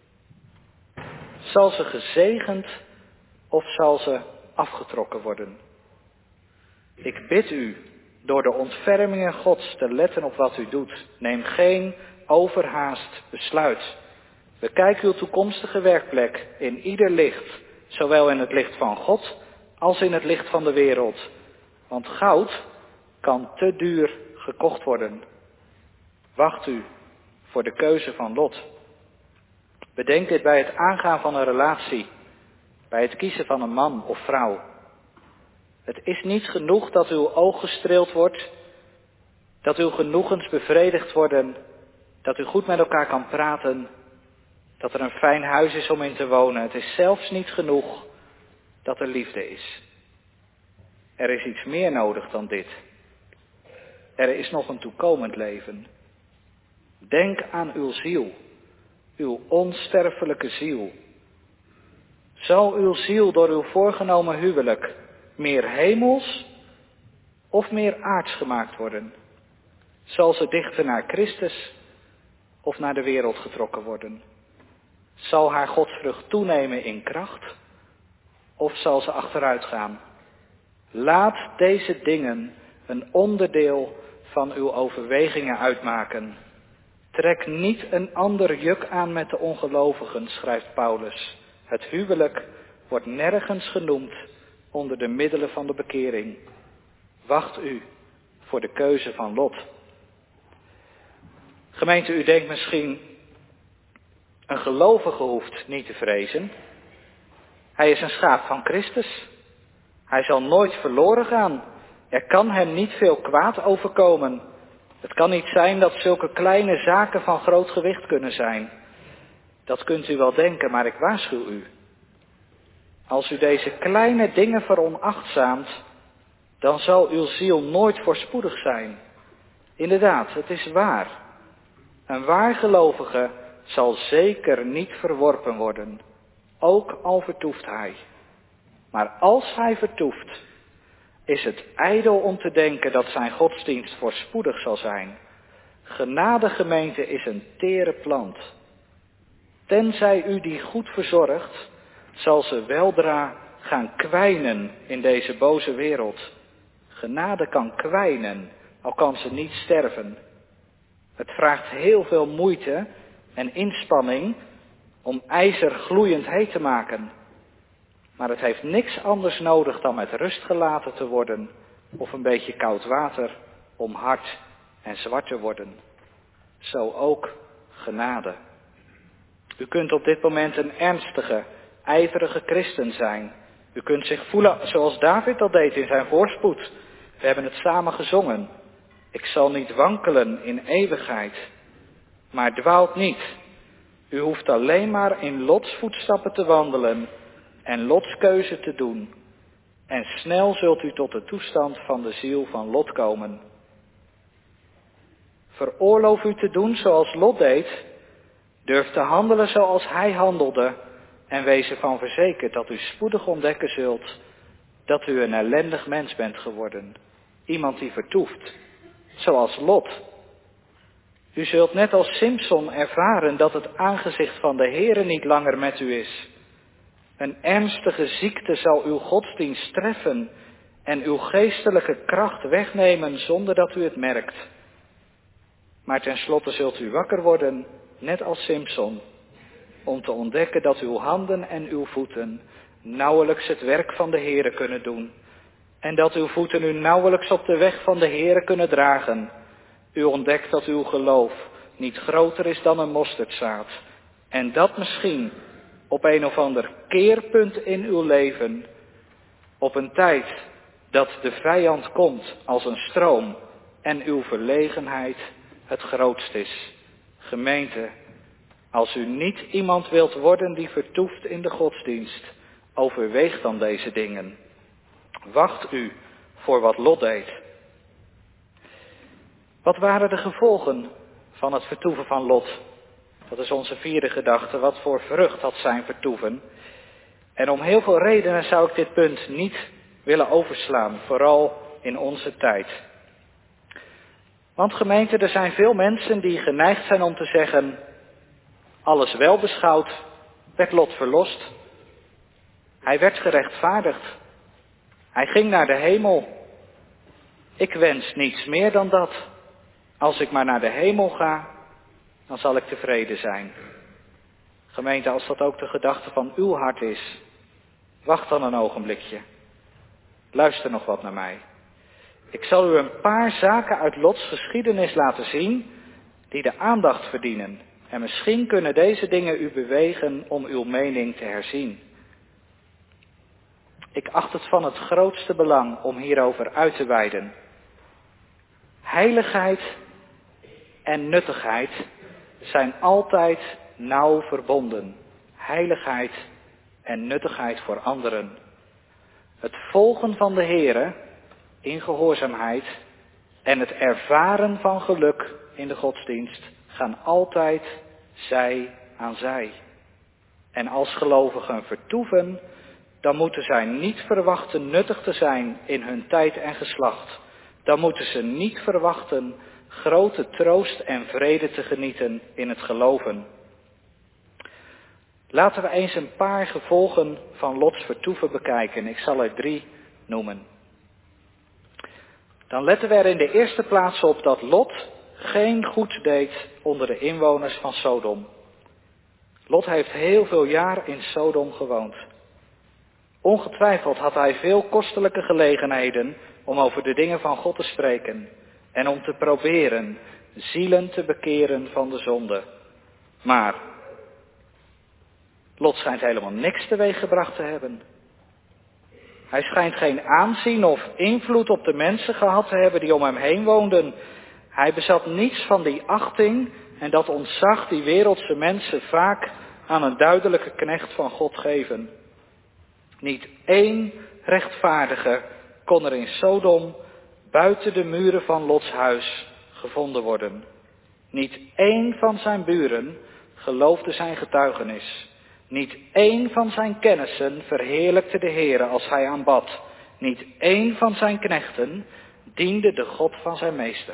Zal ze gezegend of zal ze afgetrokken worden? Ik bid u door de ontfermingen Gods te letten op wat u doet. Neem geen overhaast besluit. Bekijk uw toekomstige werkplek in ieder licht, zowel in het licht van God als in het licht van de wereld. Want goud kan te duur gekocht worden. Wacht u voor de keuze van Lot. Bedenk dit bij het aangaan van een relatie, bij het kiezen van een man of vrouw. Het is niet genoeg dat uw oog gestreeld wordt, dat uw genoegens bevredigd worden, dat u goed met elkaar kan praten, dat er een fijn huis is om in te wonen. Het is zelfs niet genoeg dat er liefde is. Er is iets meer nodig dan dit. Er is nog een toekomend leven. Denk aan uw ziel, uw onsterfelijke ziel. Zal uw ziel door uw voorgenomen huwelijk meer hemels of meer aards gemaakt worden? Zal ze dichter naar Christus of naar de wereld getrokken worden? Zal haar godsvrucht toenemen in kracht of zal ze achteruit gaan? Laat deze dingen een onderdeel van uw overwegingen uitmaken. Trek niet een ander juk aan met de ongelovigen, schrijft Paulus. Het huwelijk wordt nergens genoemd onder de middelen van de bekering. Wacht u voor de keuze van Lot. Gemeente, u denkt misschien, een gelovige hoeft niet te vrezen. Hij is een schaap van Christus. Hij zal nooit verloren gaan. Er kan hem niet veel kwaad overkomen. Het kan niet zijn dat zulke kleine zaken van groot gewicht kunnen zijn. Dat kunt u wel denken, maar ik waarschuw u. Als u deze kleine dingen veronachtzaamt, dan zal uw ziel nooit voorspoedig zijn. Inderdaad, het is waar. Een waargelovige zal zeker niet verworpen worden, ook al vertoeft hij. Maar als hij vertoeft, is het ijdel om te denken dat zijn godsdienst voorspoedig zal zijn. Genadegemeente is een tere plant. Tenzij u die goed verzorgt, zal ze weldra gaan kwijnen in deze boze wereld. Genade kan kwijnen, al kan ze niet sterven. Het vraagt heel veel moeite en inspanning om ijzer gloeiend heet te maken. Maar het heeft niks anders nodig dan met rust gelaten te worden of een beetje koud water om hard en zwart te worden. Zo ook genade. U kunt op dit moment een ernstige, ijverige christen zijn. U kunt zich voelen zoals David dat deed in zijn voorspoed. We hebben het samen gezongen. Ik zal niet wankelen in eeuwigheid. Maar dwaalt niet. U hoeft alleen maar in Lots voetstappen te wandelen en Lots keuze te doen. En snel zult u tot de toestand van de ziel van Lot komen. Veroorloof u te doen zoals Lot deed. Durf te handelen zoals hij handelde. En wees ervan verzekerd dat u spoedig ontdekken zult dat u een ellendig mens bent geworden. Iemand die vertoeft, zoals Lot. U zult net als Simson ervaren dat het aangezicht van de Heere niet langer met u is. Een ernstige ziekte zal uw godsdienst treffen en uw geestelijke kracht wegnemen zonder dat u het merkt. Maar tenslotte zult u wakker worden, net als Simson, om te ontdekken dat uw handen en uw voeten nauwelijks het werk van de Heere kunnen doen. En dat uw voeten u nauwelijks op de weg van de Heere kunnen dragen. U ontdekt dat uw geloof niet groter is dan een mosterdzaad. En dat misschien op een of ander keerpunt in uw leven, op een tijd dat de vijand komt als een stroom en uw verlegenheid het grootst is. Gemeente, als u niet iemand wilt worden die vertoeft in de godsdienst, overweeg dan deze dingen. Wacht u voor wat Lot deed. Wat waren de gevolgen van het vertoeven van Lot? Dat is onze vierde gedachte. Wat voor vrucht had zijn vertoeven? En om heel veel redenen zou ik dit punt niet willen overslaan, vooral in onze tijd. Want gemeente, er zijn veel mensen die geneigd zijn om te zeggen, alles wel beschouwd, werd Lot verlost. Hij werd gerechtvaardigd. Hij ging naar de hemel. Ik wens niets meer dan dat. Als ik maar naar de hemel ga, dan zal ik tevreden zijn. Gemeente, als dat ook de gedachte van uw hart is, wacht dan een ogenblikje. Luister nog wat naar mij. Ik zal u een paar zaken uit Lots geschiedenis laten zien die de aandacht verdienen. En misschien kunnen deze dingen u bewegen om uw mening te herzien. Ik acht het van het grootste belang om hierover uit te weiden. Heiligheid en nuttigheid zijn altijd nauw verbonden. Heiligheid en nuttigheid voor anderen. Het volgen van de Heere in gehoorzaamheid en het ervaren van geluk in de godsdienst gaan altijd zij aan zij. En als gelovigen vertoeven, dan moeten zij niet verwachten nuttig te zijn in hun tijd en geslacht. Dan moeten ze niet verwachten grote troost en vrede te genieten in het geloven. Laten we eens een paar gevolgen van Lots vertoeven bekijken. Ik zal er drie noemen. Dan letten we er in de eerste plaats op dat Lot geen goed deed onder de inwoners van Sodom. Lot heeft heel veel jaar in Sodom gewoond. Ongetwijfeld had hij veel kostelijke gelegenheden om over de dingen van God te spreken en om te proberen zielen te bekeren van de zonde. Maar Lot schijnt helemaal niks teweeggebracht te hebben. Hij schijnt geen aanzien of invloed op de mensen gehad te hebben die om hem heen woonden. Hij bezat niets van die achting en dat ontzag die wereldse mensen vaak aan een duidelijke knecht van God geven. Niet één rechtvaardige kon er in Sodom buiten de muren van Lots huis gevonden worden. Niet één van zijn buren geloofde zijn getuigenis. Niet één van zijn kennissen verheerlijkte de Heere als hij aanbad. Niet één van zijn knechten diende de God van zijn meester.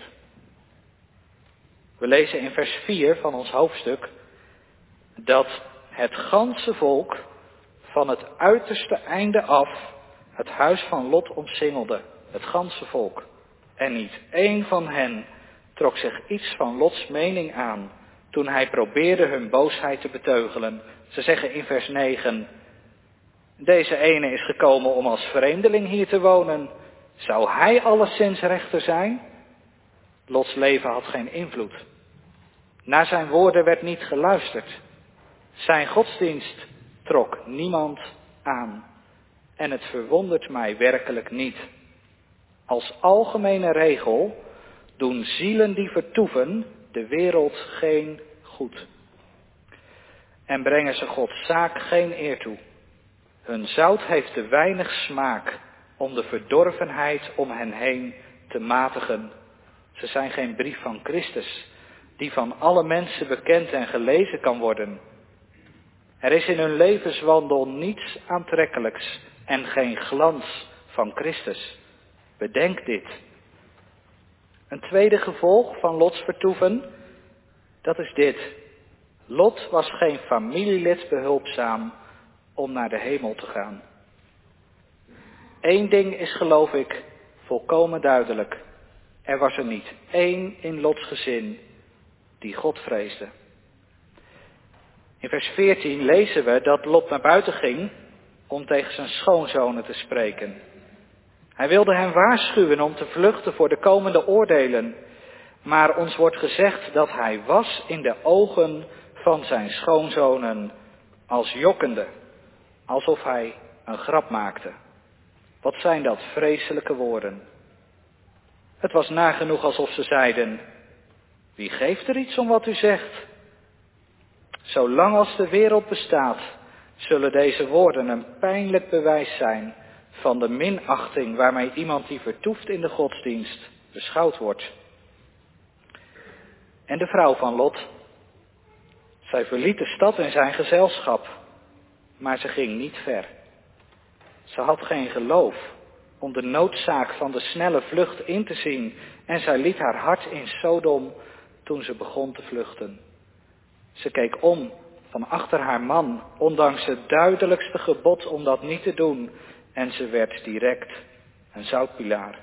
We lezen in vers vier van ons hoofdstuk dat het ganse volk van het uiterste einde af het huis van Lot omsingelde, het ganse volk. En niet één van hen trok zich iets van Lots mening aan toen hij probeerde hun boosheid te beteugelen. Ze zeggen in vers negen, deze ene is gekomen om als vreemdeling hier te wonen. Zou hij alleszins rechter zijn? Lots leven had geen invloed. Naar zijn woorden werd niet geluisterd. Zijn godsdienst trok niemand aan. En het verwondert mij werkelijk niet. Als algemene regel doen zielen die vertoeven de wereld geen goed. En brengen ze Gods zaak geen eer toe. Hun zout heeft te weinig smaak om de verdorvenheid om hen heen te matigen. Ze zijn geen brief van Christus, die van alle mensen bekend en gelezen kan worden. Er is in hun levenswandel niets aantrekkelijks en geen glans van Christus. Bedenk dit. Een tweede gevolg van Lots vertoeven, dat is dit. Lot was geen familielid behulpzaam om naar de hemel te gaan. Eén ding is, geloof ik, volkomen duidelijk. Er was er niet één in Lots gezin die God vreesde. In vers veertien lezen we dat Lot naar buiten ging om tegen zijn schoonzonen te spreken. Hij wilde hen waarschuwen om te vluchten voor de komende oordelen. Maar ons wordt gezegd dat hij was in de ogen van zijn schoonzonen als jokkende, alsof hij een grap maakte. Wat zijn dat vreselijke woorden. Het was nagenoeg alsof ze zeiden, wie geeft er iets om wat u zegt? Zolang als de wereld bestaat, zullen deze woorden een pijnlijk bewijs zijn van de minachting waarmee iemand die vertoeft in de godsdienst beschouwd wordt. En de vrouw van Lot, zij verliet de stad in zijn gezelschap, maar ze ging niet ver. Ze had geen geloof om de noodzaak van de snelle vlucht in te zien en zij liet haar hart in Sodom toen ze begon te vluchten. Ze keek om van achter haar man, ondanks het duidelijkste gebod om dat niet te doen, en ze werd direct een zoutpilaar.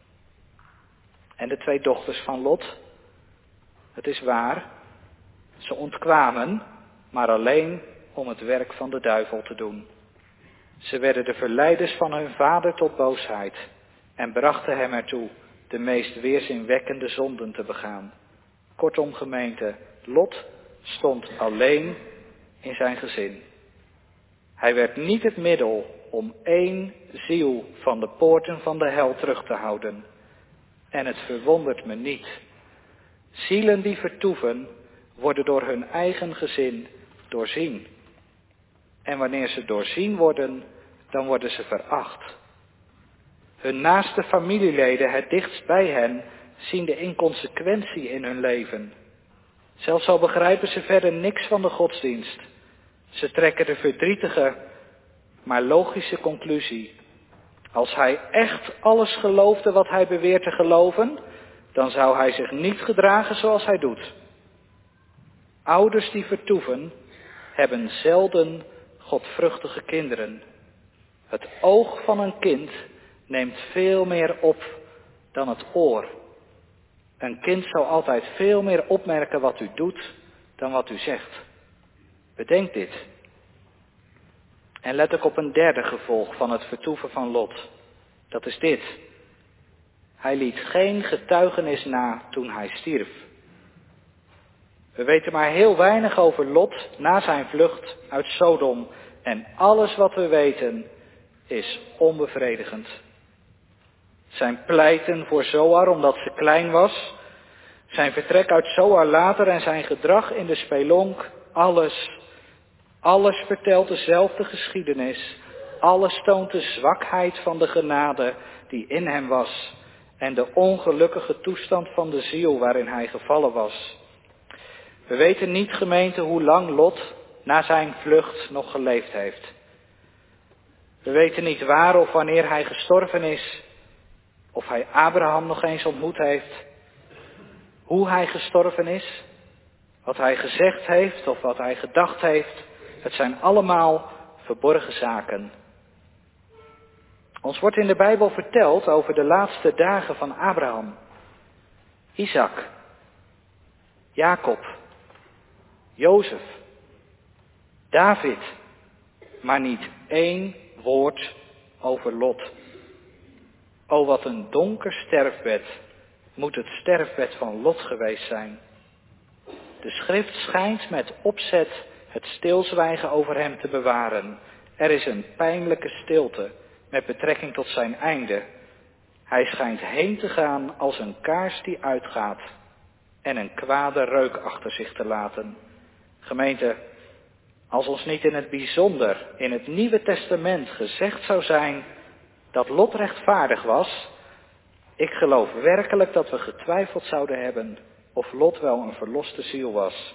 En de twee dochters van Lot, het is waar, ze ontkwamen, maar alleen om het werk van de duivel te doen. Ze werden de verleiders van hun vader tot boosheid en brachten hem ertoe de meest weerzinwekkende zonden te begaan. Kortom, gemeente, Lot stond alleen in zijn gezin. Hij werd niet het middel om één ziel van de poorten van de hel terug te houden. En het verwondert me niet. Zielen die vertoeven worden door hun eigen gezin doorzien. En wanneer ze doorzien worden, dan worden ze veracht. Hun naaste familieleden, het dichtst bij hen, zien de inconsequentie in hun leven. Zelfs al begrijpen ze verder niks van de godsdienst. Ze trekken de verdrietige, maar logische conclusie. Als hij echt alles geloofde wat hij beweert te geloven, dan zou hij zich niet gedragen zoals hij doet. Ouders die vertoeven, hebben zelden godvruchtige kinderen. Het oog van een kind neemt veel meer op dan het oor. Een kind zal altijd veel meer opmerken wat u doet dan wat u zegt. Bedenk dit. En let ook op een derde gevolg van het vertoeven van Lot. Dat is dit. Hij liet geen getuigenis na toen hij stierf. We weten maar heel weinig over Lot na zijn vlucht uit Sodom. En alles wat we weten is onbevredigend. Zijn pleiten voor Zoar omdat ze klein was. Zijn vertrek uit Zoar later en zijn gedrag in de spelonk. Alles, alles vertelt dezelfde geschiedenis. Alles toont de zwakheid van de genade die in hem was. En de ongelukkige toestand van de ziel waarin hij gevallen was. We weten niet, gemeente, hoe lang Lot na zijn vlucht nog geleefd heeft. We weten niet waar of wanneer hij gestorven is. Of hij Abraham nog eens ontmoet heeft. Hoe hij gestorven is. Wat hij gezegd heeft of wat hij gedacht heeft. Het zijn allemaal verborgen zaken. Ons wordt in de Bijbel verteld over de laatste dagen van Abraham, Isaac, Jacob, Jozef, David, maar niet één woord over Lot. O, wat een donker sterfbed moet het sterfbed van Lot geweest zijn. De schrift schijnt met opzet het stilzwijgen over hem te bewaren. Er is een pijnlijke stilte met betrekking tot zijn einde. Hij schijnt heen te gaan als een kaars die uitgaat en een kwade reuk achter zich te laten. Gemeente, als ons niet in het bijzonder in het Nieuwe Testament gezegd zou zijn dat Lot rechtvaardig was, ik geloof werkelijk dat we getwijfeld zouden hebben of Lot wel een verloste ziel was.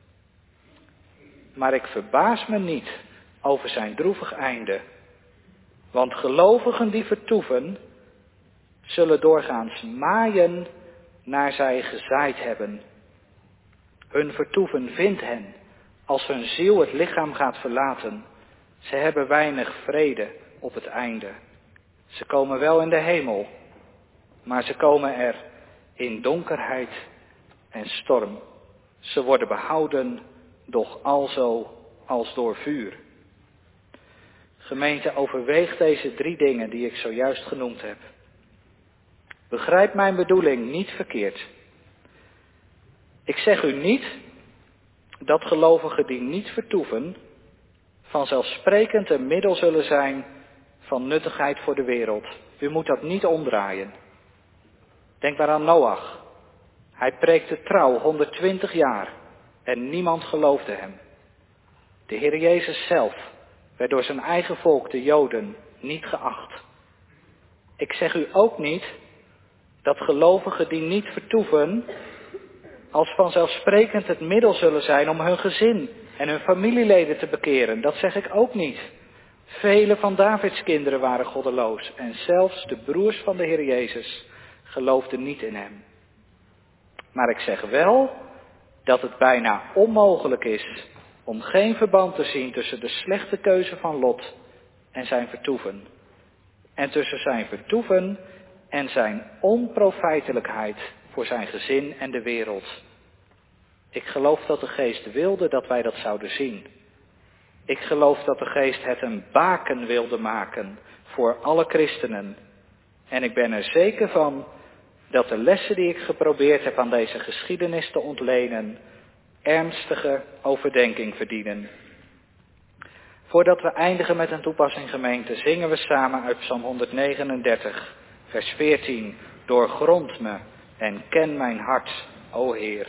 Maar ik verbaas me niet over zijn droevig einde, want gelovigen die vertoeven, zullen doorgaans maaien naar zij gezaaid hebben. Hun vertoeven vindt hen als hun ziel het lichaam gaat verlaten. Ze hebben weinig vrede op het einde. Ze komen wel in de hemel, maar ze komen er in donkerheid en storm. Ze worden behouden, doch alzo als door vuur. Gemeente, overweeg deze drie dingen die ik zojuist genoemd heb. Begrijp mijn bedoeling niet verkeerd. Ik zeg u niet dat gelovigen die niet vertoeven vanzelfsprekend een middel zullen zijn van nuttigheid voor de wereld. U moet dat niet omdraaien. Denk maar aan Noach. Hij preekte trouw honderdtwintig jaar en niemand geloofde hem. De Heer Jezus zelf werd door zijn eigen volk, de Joden, niet geacht. Ik zeg u ook niet dat gelovigen die niet vertoeven als vanzelfsprekend het middel zullen zijn om hun gezin en hun familieleden te bekeren. Dat zeg ik ook niet. Vele van Davids kinderen waren goddeloos en zelfs de broers van de Heer Jezus geloofden niet in hem. Maar ik zeg wel dat het bijna onmogelijk is om geen verband te zien tussen de slechte keuze van Lot en zijn vertoeven. En tussen zijn vertoeven en zijn onprofijtelijkheid voor zijn gezin en de wereld. Ik geloof dat de Geest wilde dat wij dat zouden zien. Ik geloof dat de Geest het een baken wilde maken voor alle christenen. En ik ben er zeker van dat de lessen die ik geprobeerd heb aan deze geschiedenis te ontlenen ernstige overdenking verdienen. Voordat we eindigen met een toepassing, gemeente, zingen we samen uit Psalm honderdnegenendertig, vers veertien. Doorgrond me en ken mijn hart, o Heer.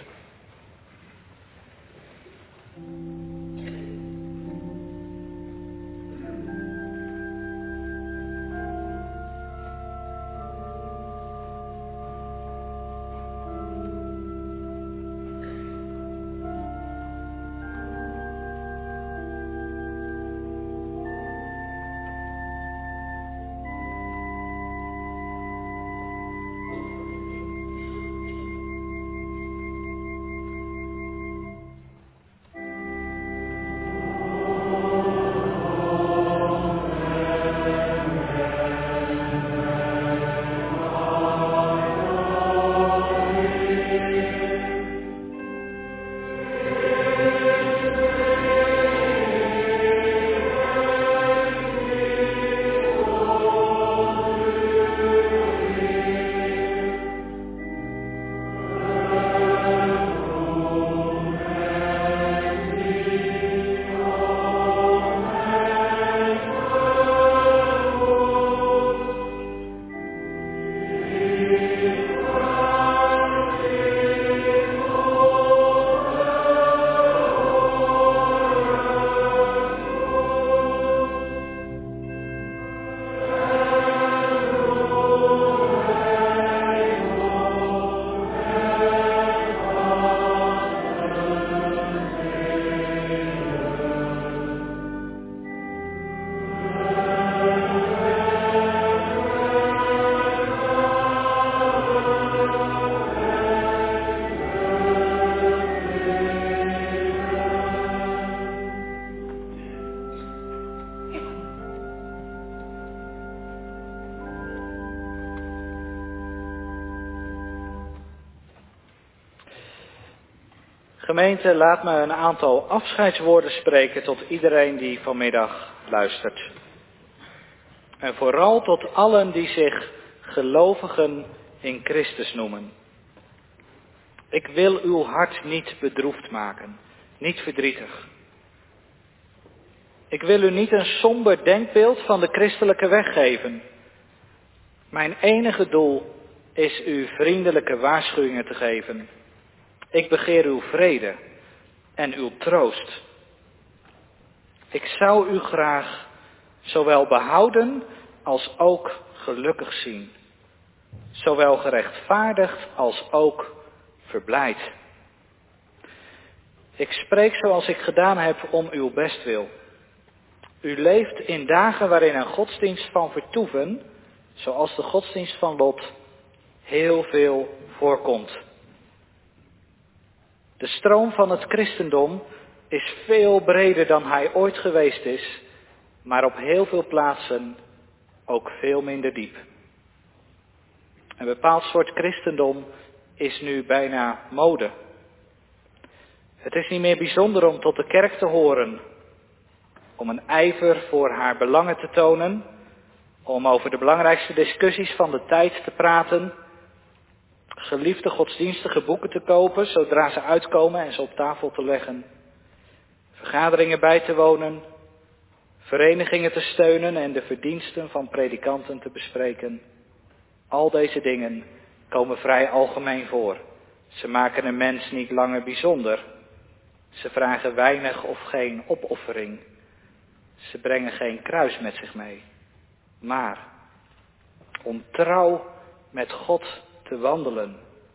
Gemeente, laat me een aantal afscheidswoorden spreken tot iedereen die vanmiddag luistert. En vooral tot allen die zich gelovigen in Christus noemen. Ik wil uw hart niet bedroefd maken, niet verdrietig. Ik wil u niet een somber denkbeeld van de christelijke weg geven. Mijn enige doel is u vriendelijke waarschuwingen te geven. Ik begeer uw vrede en uw troost. Ik zou u graag zowel behouden als ook gelukkig zien. Zowel gerechtvaardigd als ook verblijd. Ik spreek zoals ik gedaan heb om uw bestwil. U leeft in dagen waarin een godsdienst van vertoeven, zoals de godsdienst van Lot, heel veel voorkomt. De stroom van het christendom is veel breder dan hij ooit geweest is, maar op heel veel plaatsen ook veel minder diep. Een bepaald soort christendom is nu bijna mode. Het is niet meer bijzonder om tot de kerk te horen, om een ijver voor haar belangen te tonen, om over de belangrijkste discussies van de tijd te praten, geliefde godsdienstige boeken te kopen zodra ze uitkomen en ze op tafel te leggen, vergaderingen bij te wonen, verenigingen te steunen en de verdiensten van predikanten te bespreken. Al deze dingen komen vrij algemeen voor. Ze maken een mens niet langer bijzonder. Ze vragen weinig of geen opoffering. Ze brengen geen kruis met zich mee. Maar om trouw met God te wandelen,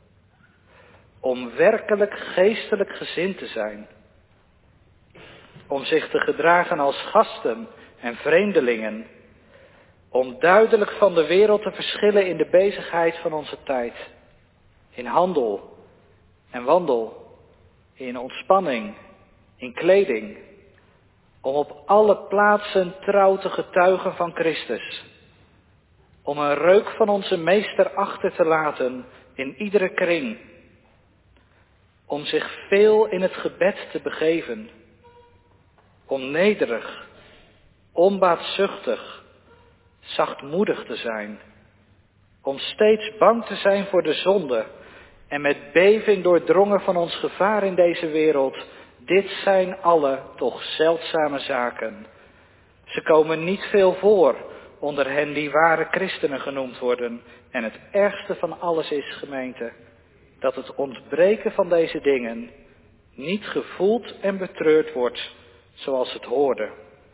om werkelijk geestelijk gezind te zijn, om zich te gedragen als gasten en vreemdelingen, om duidelijk van de wereld te verschillen in de bezigheid van onze tijd, in handel en wandel, in ontspanning, in kleding, om op alle plaatsen trouw te getuigen van Christus, om een reuk van onze meester achter te laten in iedere kring, om zich veel in het gebed te begeven, om nederig, onbaatzuchtig, zachtmoedig te zijn, om steeds bang te zijn voor de zonde en met beving doordrongen van ons gevaar in deze wereld. Dit zijn alle toch zeldzame zaken. Ze komen niet veel voor onder hen die ware christenen genoemd worden. En het ergste van alles is, gemeente, dat het ontbreken van deze dingen niet gevoeld en betreurd wordt zoals het hoorde.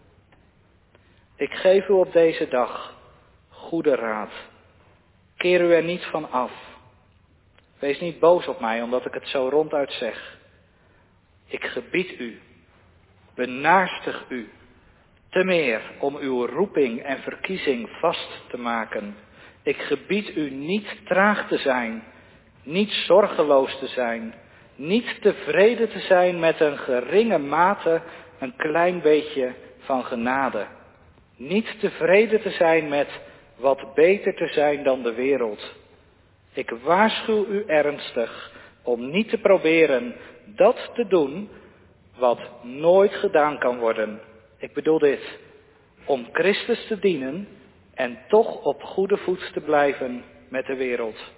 Ik geef u op deze dag goede raad. Keer u er niet van af. Wees niet boos op mij omdat ik het zo ronduit zeg. Ik gebied u, benaarstig u, te meer om uw roeping en verkiezing vast te maken. Ik gebied u niet traag te zijn, niet zorgeloos te zijn, niet tevreden te zijn met een geringe mate, een klein beetje van genade. Niet tevreden te zijn met wat beter te zijn dan de wereld. Ik waarschuw u ernstig om niet te proberen dat te doen wat nooit gedaan kan worden. Ik bedoel dit, om Christus te dienen en toch op goede voet te blijven met de wereld.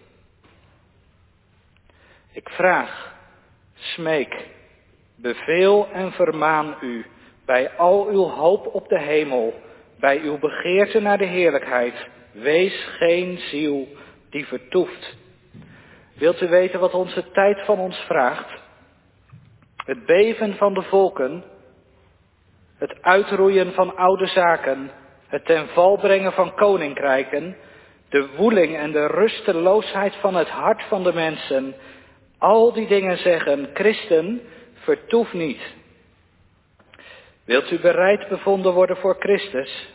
Ik vraag, smeek, beveel en vermaan u bij al uw hoop op de hemel, bij uw begeerte naar de heerlijkheid, wees geen ziel die vertoeft. Wilt u weten wat onze tijd van ons vraagt? Het beven van de volken, het uitroeien van oude zaken, het ten val brengen van koninkrijken, de woeling en de rusteloosheid van het hart van de mensen. Al die dingen zeggen, christen, vertoef niet. Wilt u bereid bevonden worden voor Christus?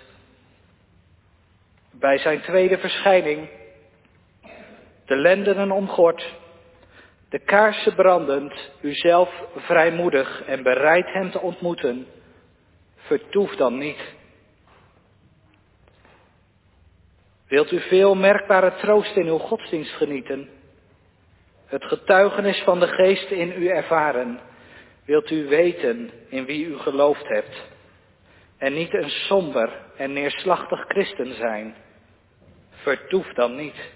Bij zijn tweede verschijning, de lendenen omgord, de kaarsen brandend, uzelf vrijmoedig en bereid hem te ontmoeten, vertoef dan niet. Wilt u veel merkbare troost in uw godsdienst genieten? Het getuigenis van de geest in u ervaren? Wilt u weten in wie u geloofd hebt en niet een somber en neerslachtig christen zijn? Vertoef dan niet.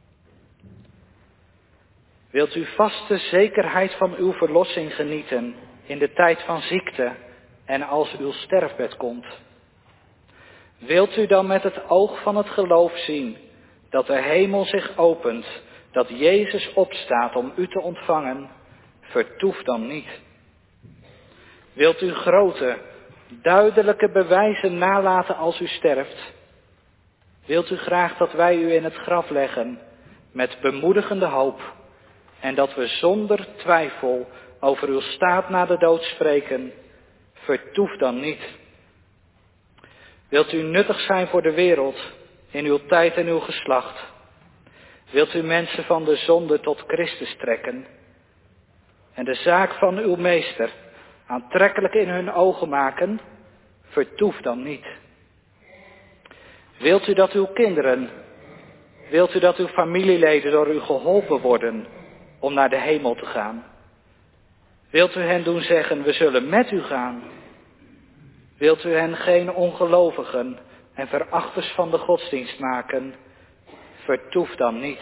Wilt u vaste zekerheid van uw verlossing genieten in de tijd van ziekte en als uw sterfbed komt? Wilt u dan met het oog van het geloof zien dat de hemel zich opent, dat Jezus opstaat om u te ontvangen? Vertoef dan niet. Wilt u grote, duidelijke bewijzen nalaten als u sterft? Wilt u graag dat wij u in het graf leggen met bemoedigende hoop en dat we zonder twijfel over uw staat na de dood spreken? Vertoef dan niet. Wilt u nuttig zijn voor de wereld in uw tijd en uw geslacht? Wilt u mensen van de zonde tot Christus trekken en de zaak van uw meester aantrekkelijk in hun ogen maken? Vertoef dan niet. Wilt u dat uw kinderen, wilt u dat uw familieleden door u geholpen worden om naar de hemel te gaan? Wilt u hen doen zeggen, we zullen met u gaan? Wilt u hen geen ongelovigen en verachters van de godsdienst maken? Vertoef dan niet.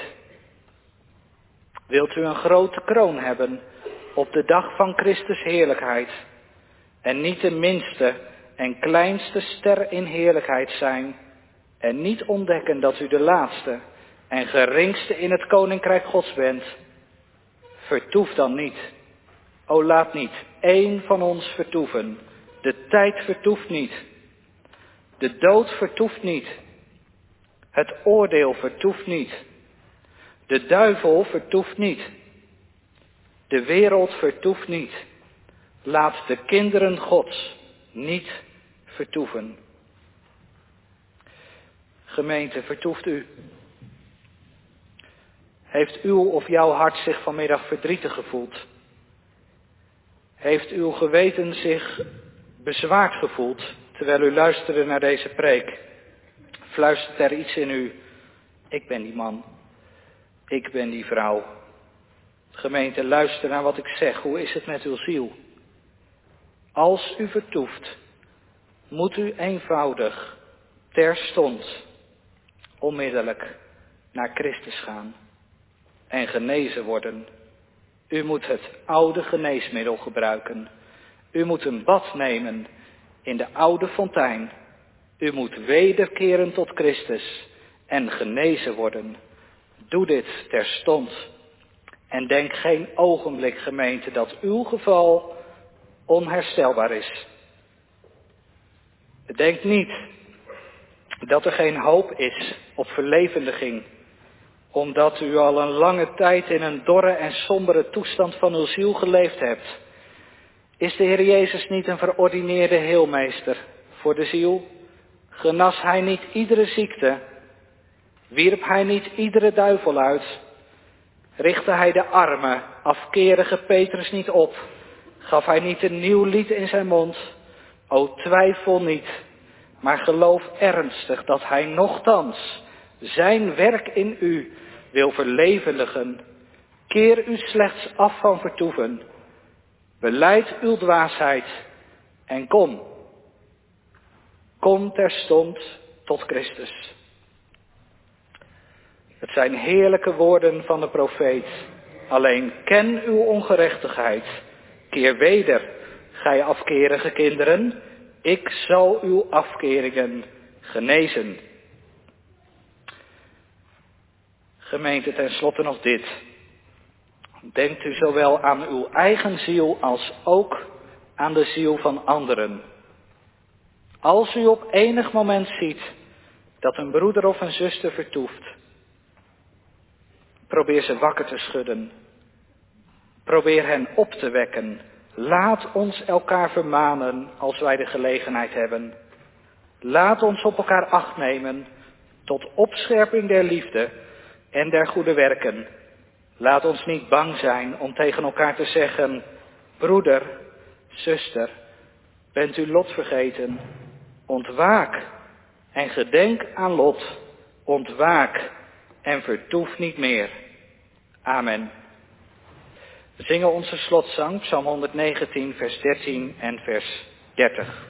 Wilt u een grote kroon hebben op de dag van Christus heerlijkheid en niet de minste en kleinste ster in heerlijkheid zijn en niet ontdekken dat u de laatste en geringste in het koninkrijk Gods bent? Vertoef dan niet. O, laat niet één van ons vertoeven. De tijd vertoeft niet. De dood vertoeft niet. Het oordeel vertoeft niet. De duivel vertoeft niet. De wereld vertoeft niet. Laat de kinderen Gods niet vertoeven. Gemeente, vertoeft u? Heeft uw of jouw hart zich vanmiddag verdrietig gevoeld? Heeft uw geweten zich bezwaard gevoeld terwijl u luisterde naar deze preek? Fluistert er iets in u? Ik ben die man. Ik ben die vrouw. Gemeente, luister naar wat ik zeg. Hoe is het met uw ziel? Als u vertoeft, moet u eenvoudig, terstond, onmiddellijk naar Christus gaan en genezen worden. U moet het oude geneesmiddel gebruiken. U moet een bad nemen in de oude fontein. U moet wederkeren tot Christus en genezen worden. Doe dit terstond. En denk geen ogenblik, gemeente, dat uw geval onherstelbaar is. Denk niet dat er geen hoop is op verlevendiging, omdat u al een lange tijd in een dorre en sombere toestand van uw ziel geleefd hebt. Is de Heer Jezus niet een verordineerde heelmeester voor de ziel? Genas hij niet iedere ziekte? Wierp hij niet iedere duivel uit? Richtte hij de arme, afkerige Petrus niet op? Gaf hij niet een nieuw lied in zijn mond? O, twijfel niet, maar geloof ernstig dat hij nochtans zijn werk in u wil verlevendigen. Keer u slechts af van vertoeven. Belijd uw dwaasheid en kom. Kom terstond tot Christus. Het zijn heerlijke woorden van de profeet. Alleen ken uw ongerechtigheid. Keer weder, gij afkerige kinderen. Ik zal uw afkeringen genezen. Gemeente, ten slotte nog dit. Denkt u zowel aan uw eigen ziel als ook aan de ziel van anderen. Als u op enig moment ziet dat een broeder of een zuster vertoeft, probeer ze wakker te schudden. Probeer hen op te wekken. Laat ons elkaar vermanen als wij de gelegenheid hebben. Laat ons op elkaar acht nemen tot opscherping der liefde en der goede werken. Laat ons niet bang zijn om tegen elkaar te zeggen, broeder, zuster, bent u Lot vergeten? Ontwaak en gedenk aan Lot. Ontwaak en vertoef niet meer. Amen. zingen onze slotzang, Psalm honderdnegentien, vers dertien en vers dertig.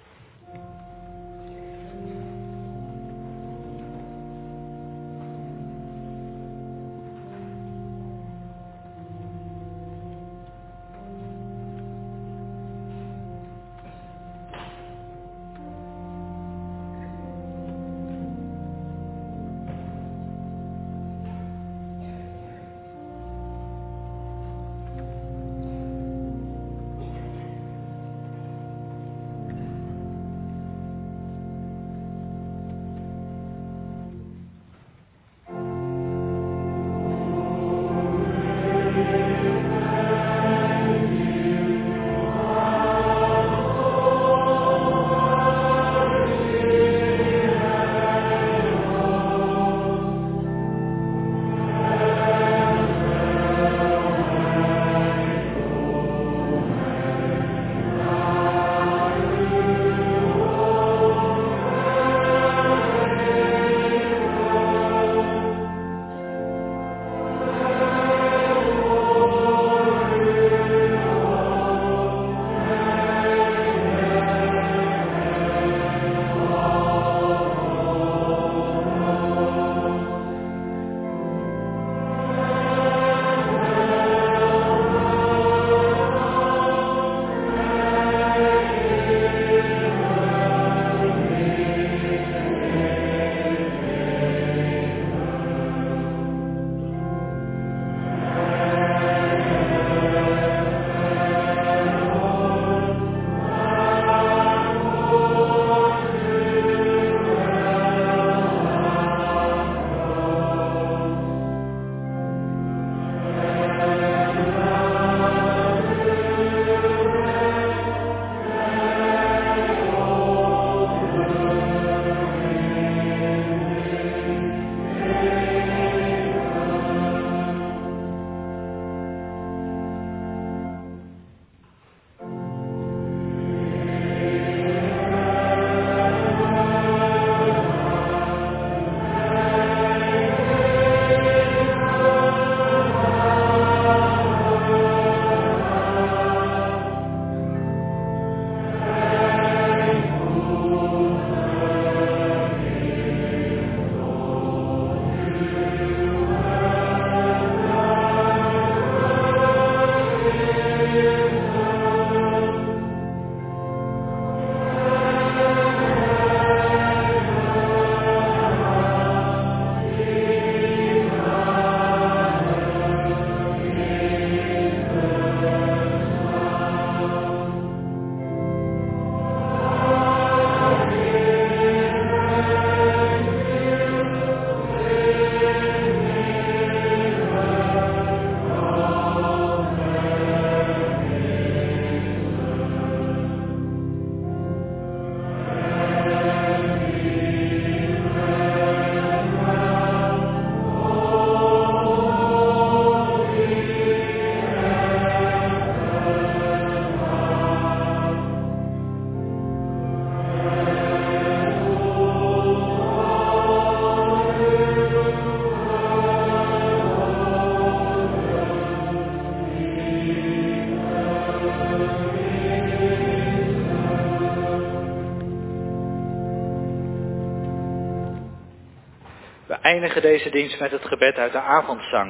We eindigen deze dienst met het gebed uit de avondzang.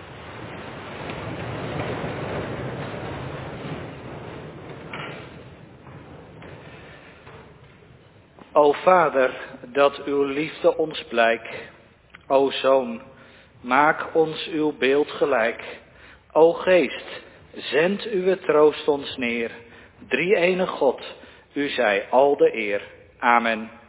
O Vader, dat uw liefde ons blijk. O Zoon, maak ons uw beeld gelijk. O Geest, zend uw troost ons neer. Drie-ene God, u zij al de eer. Amen.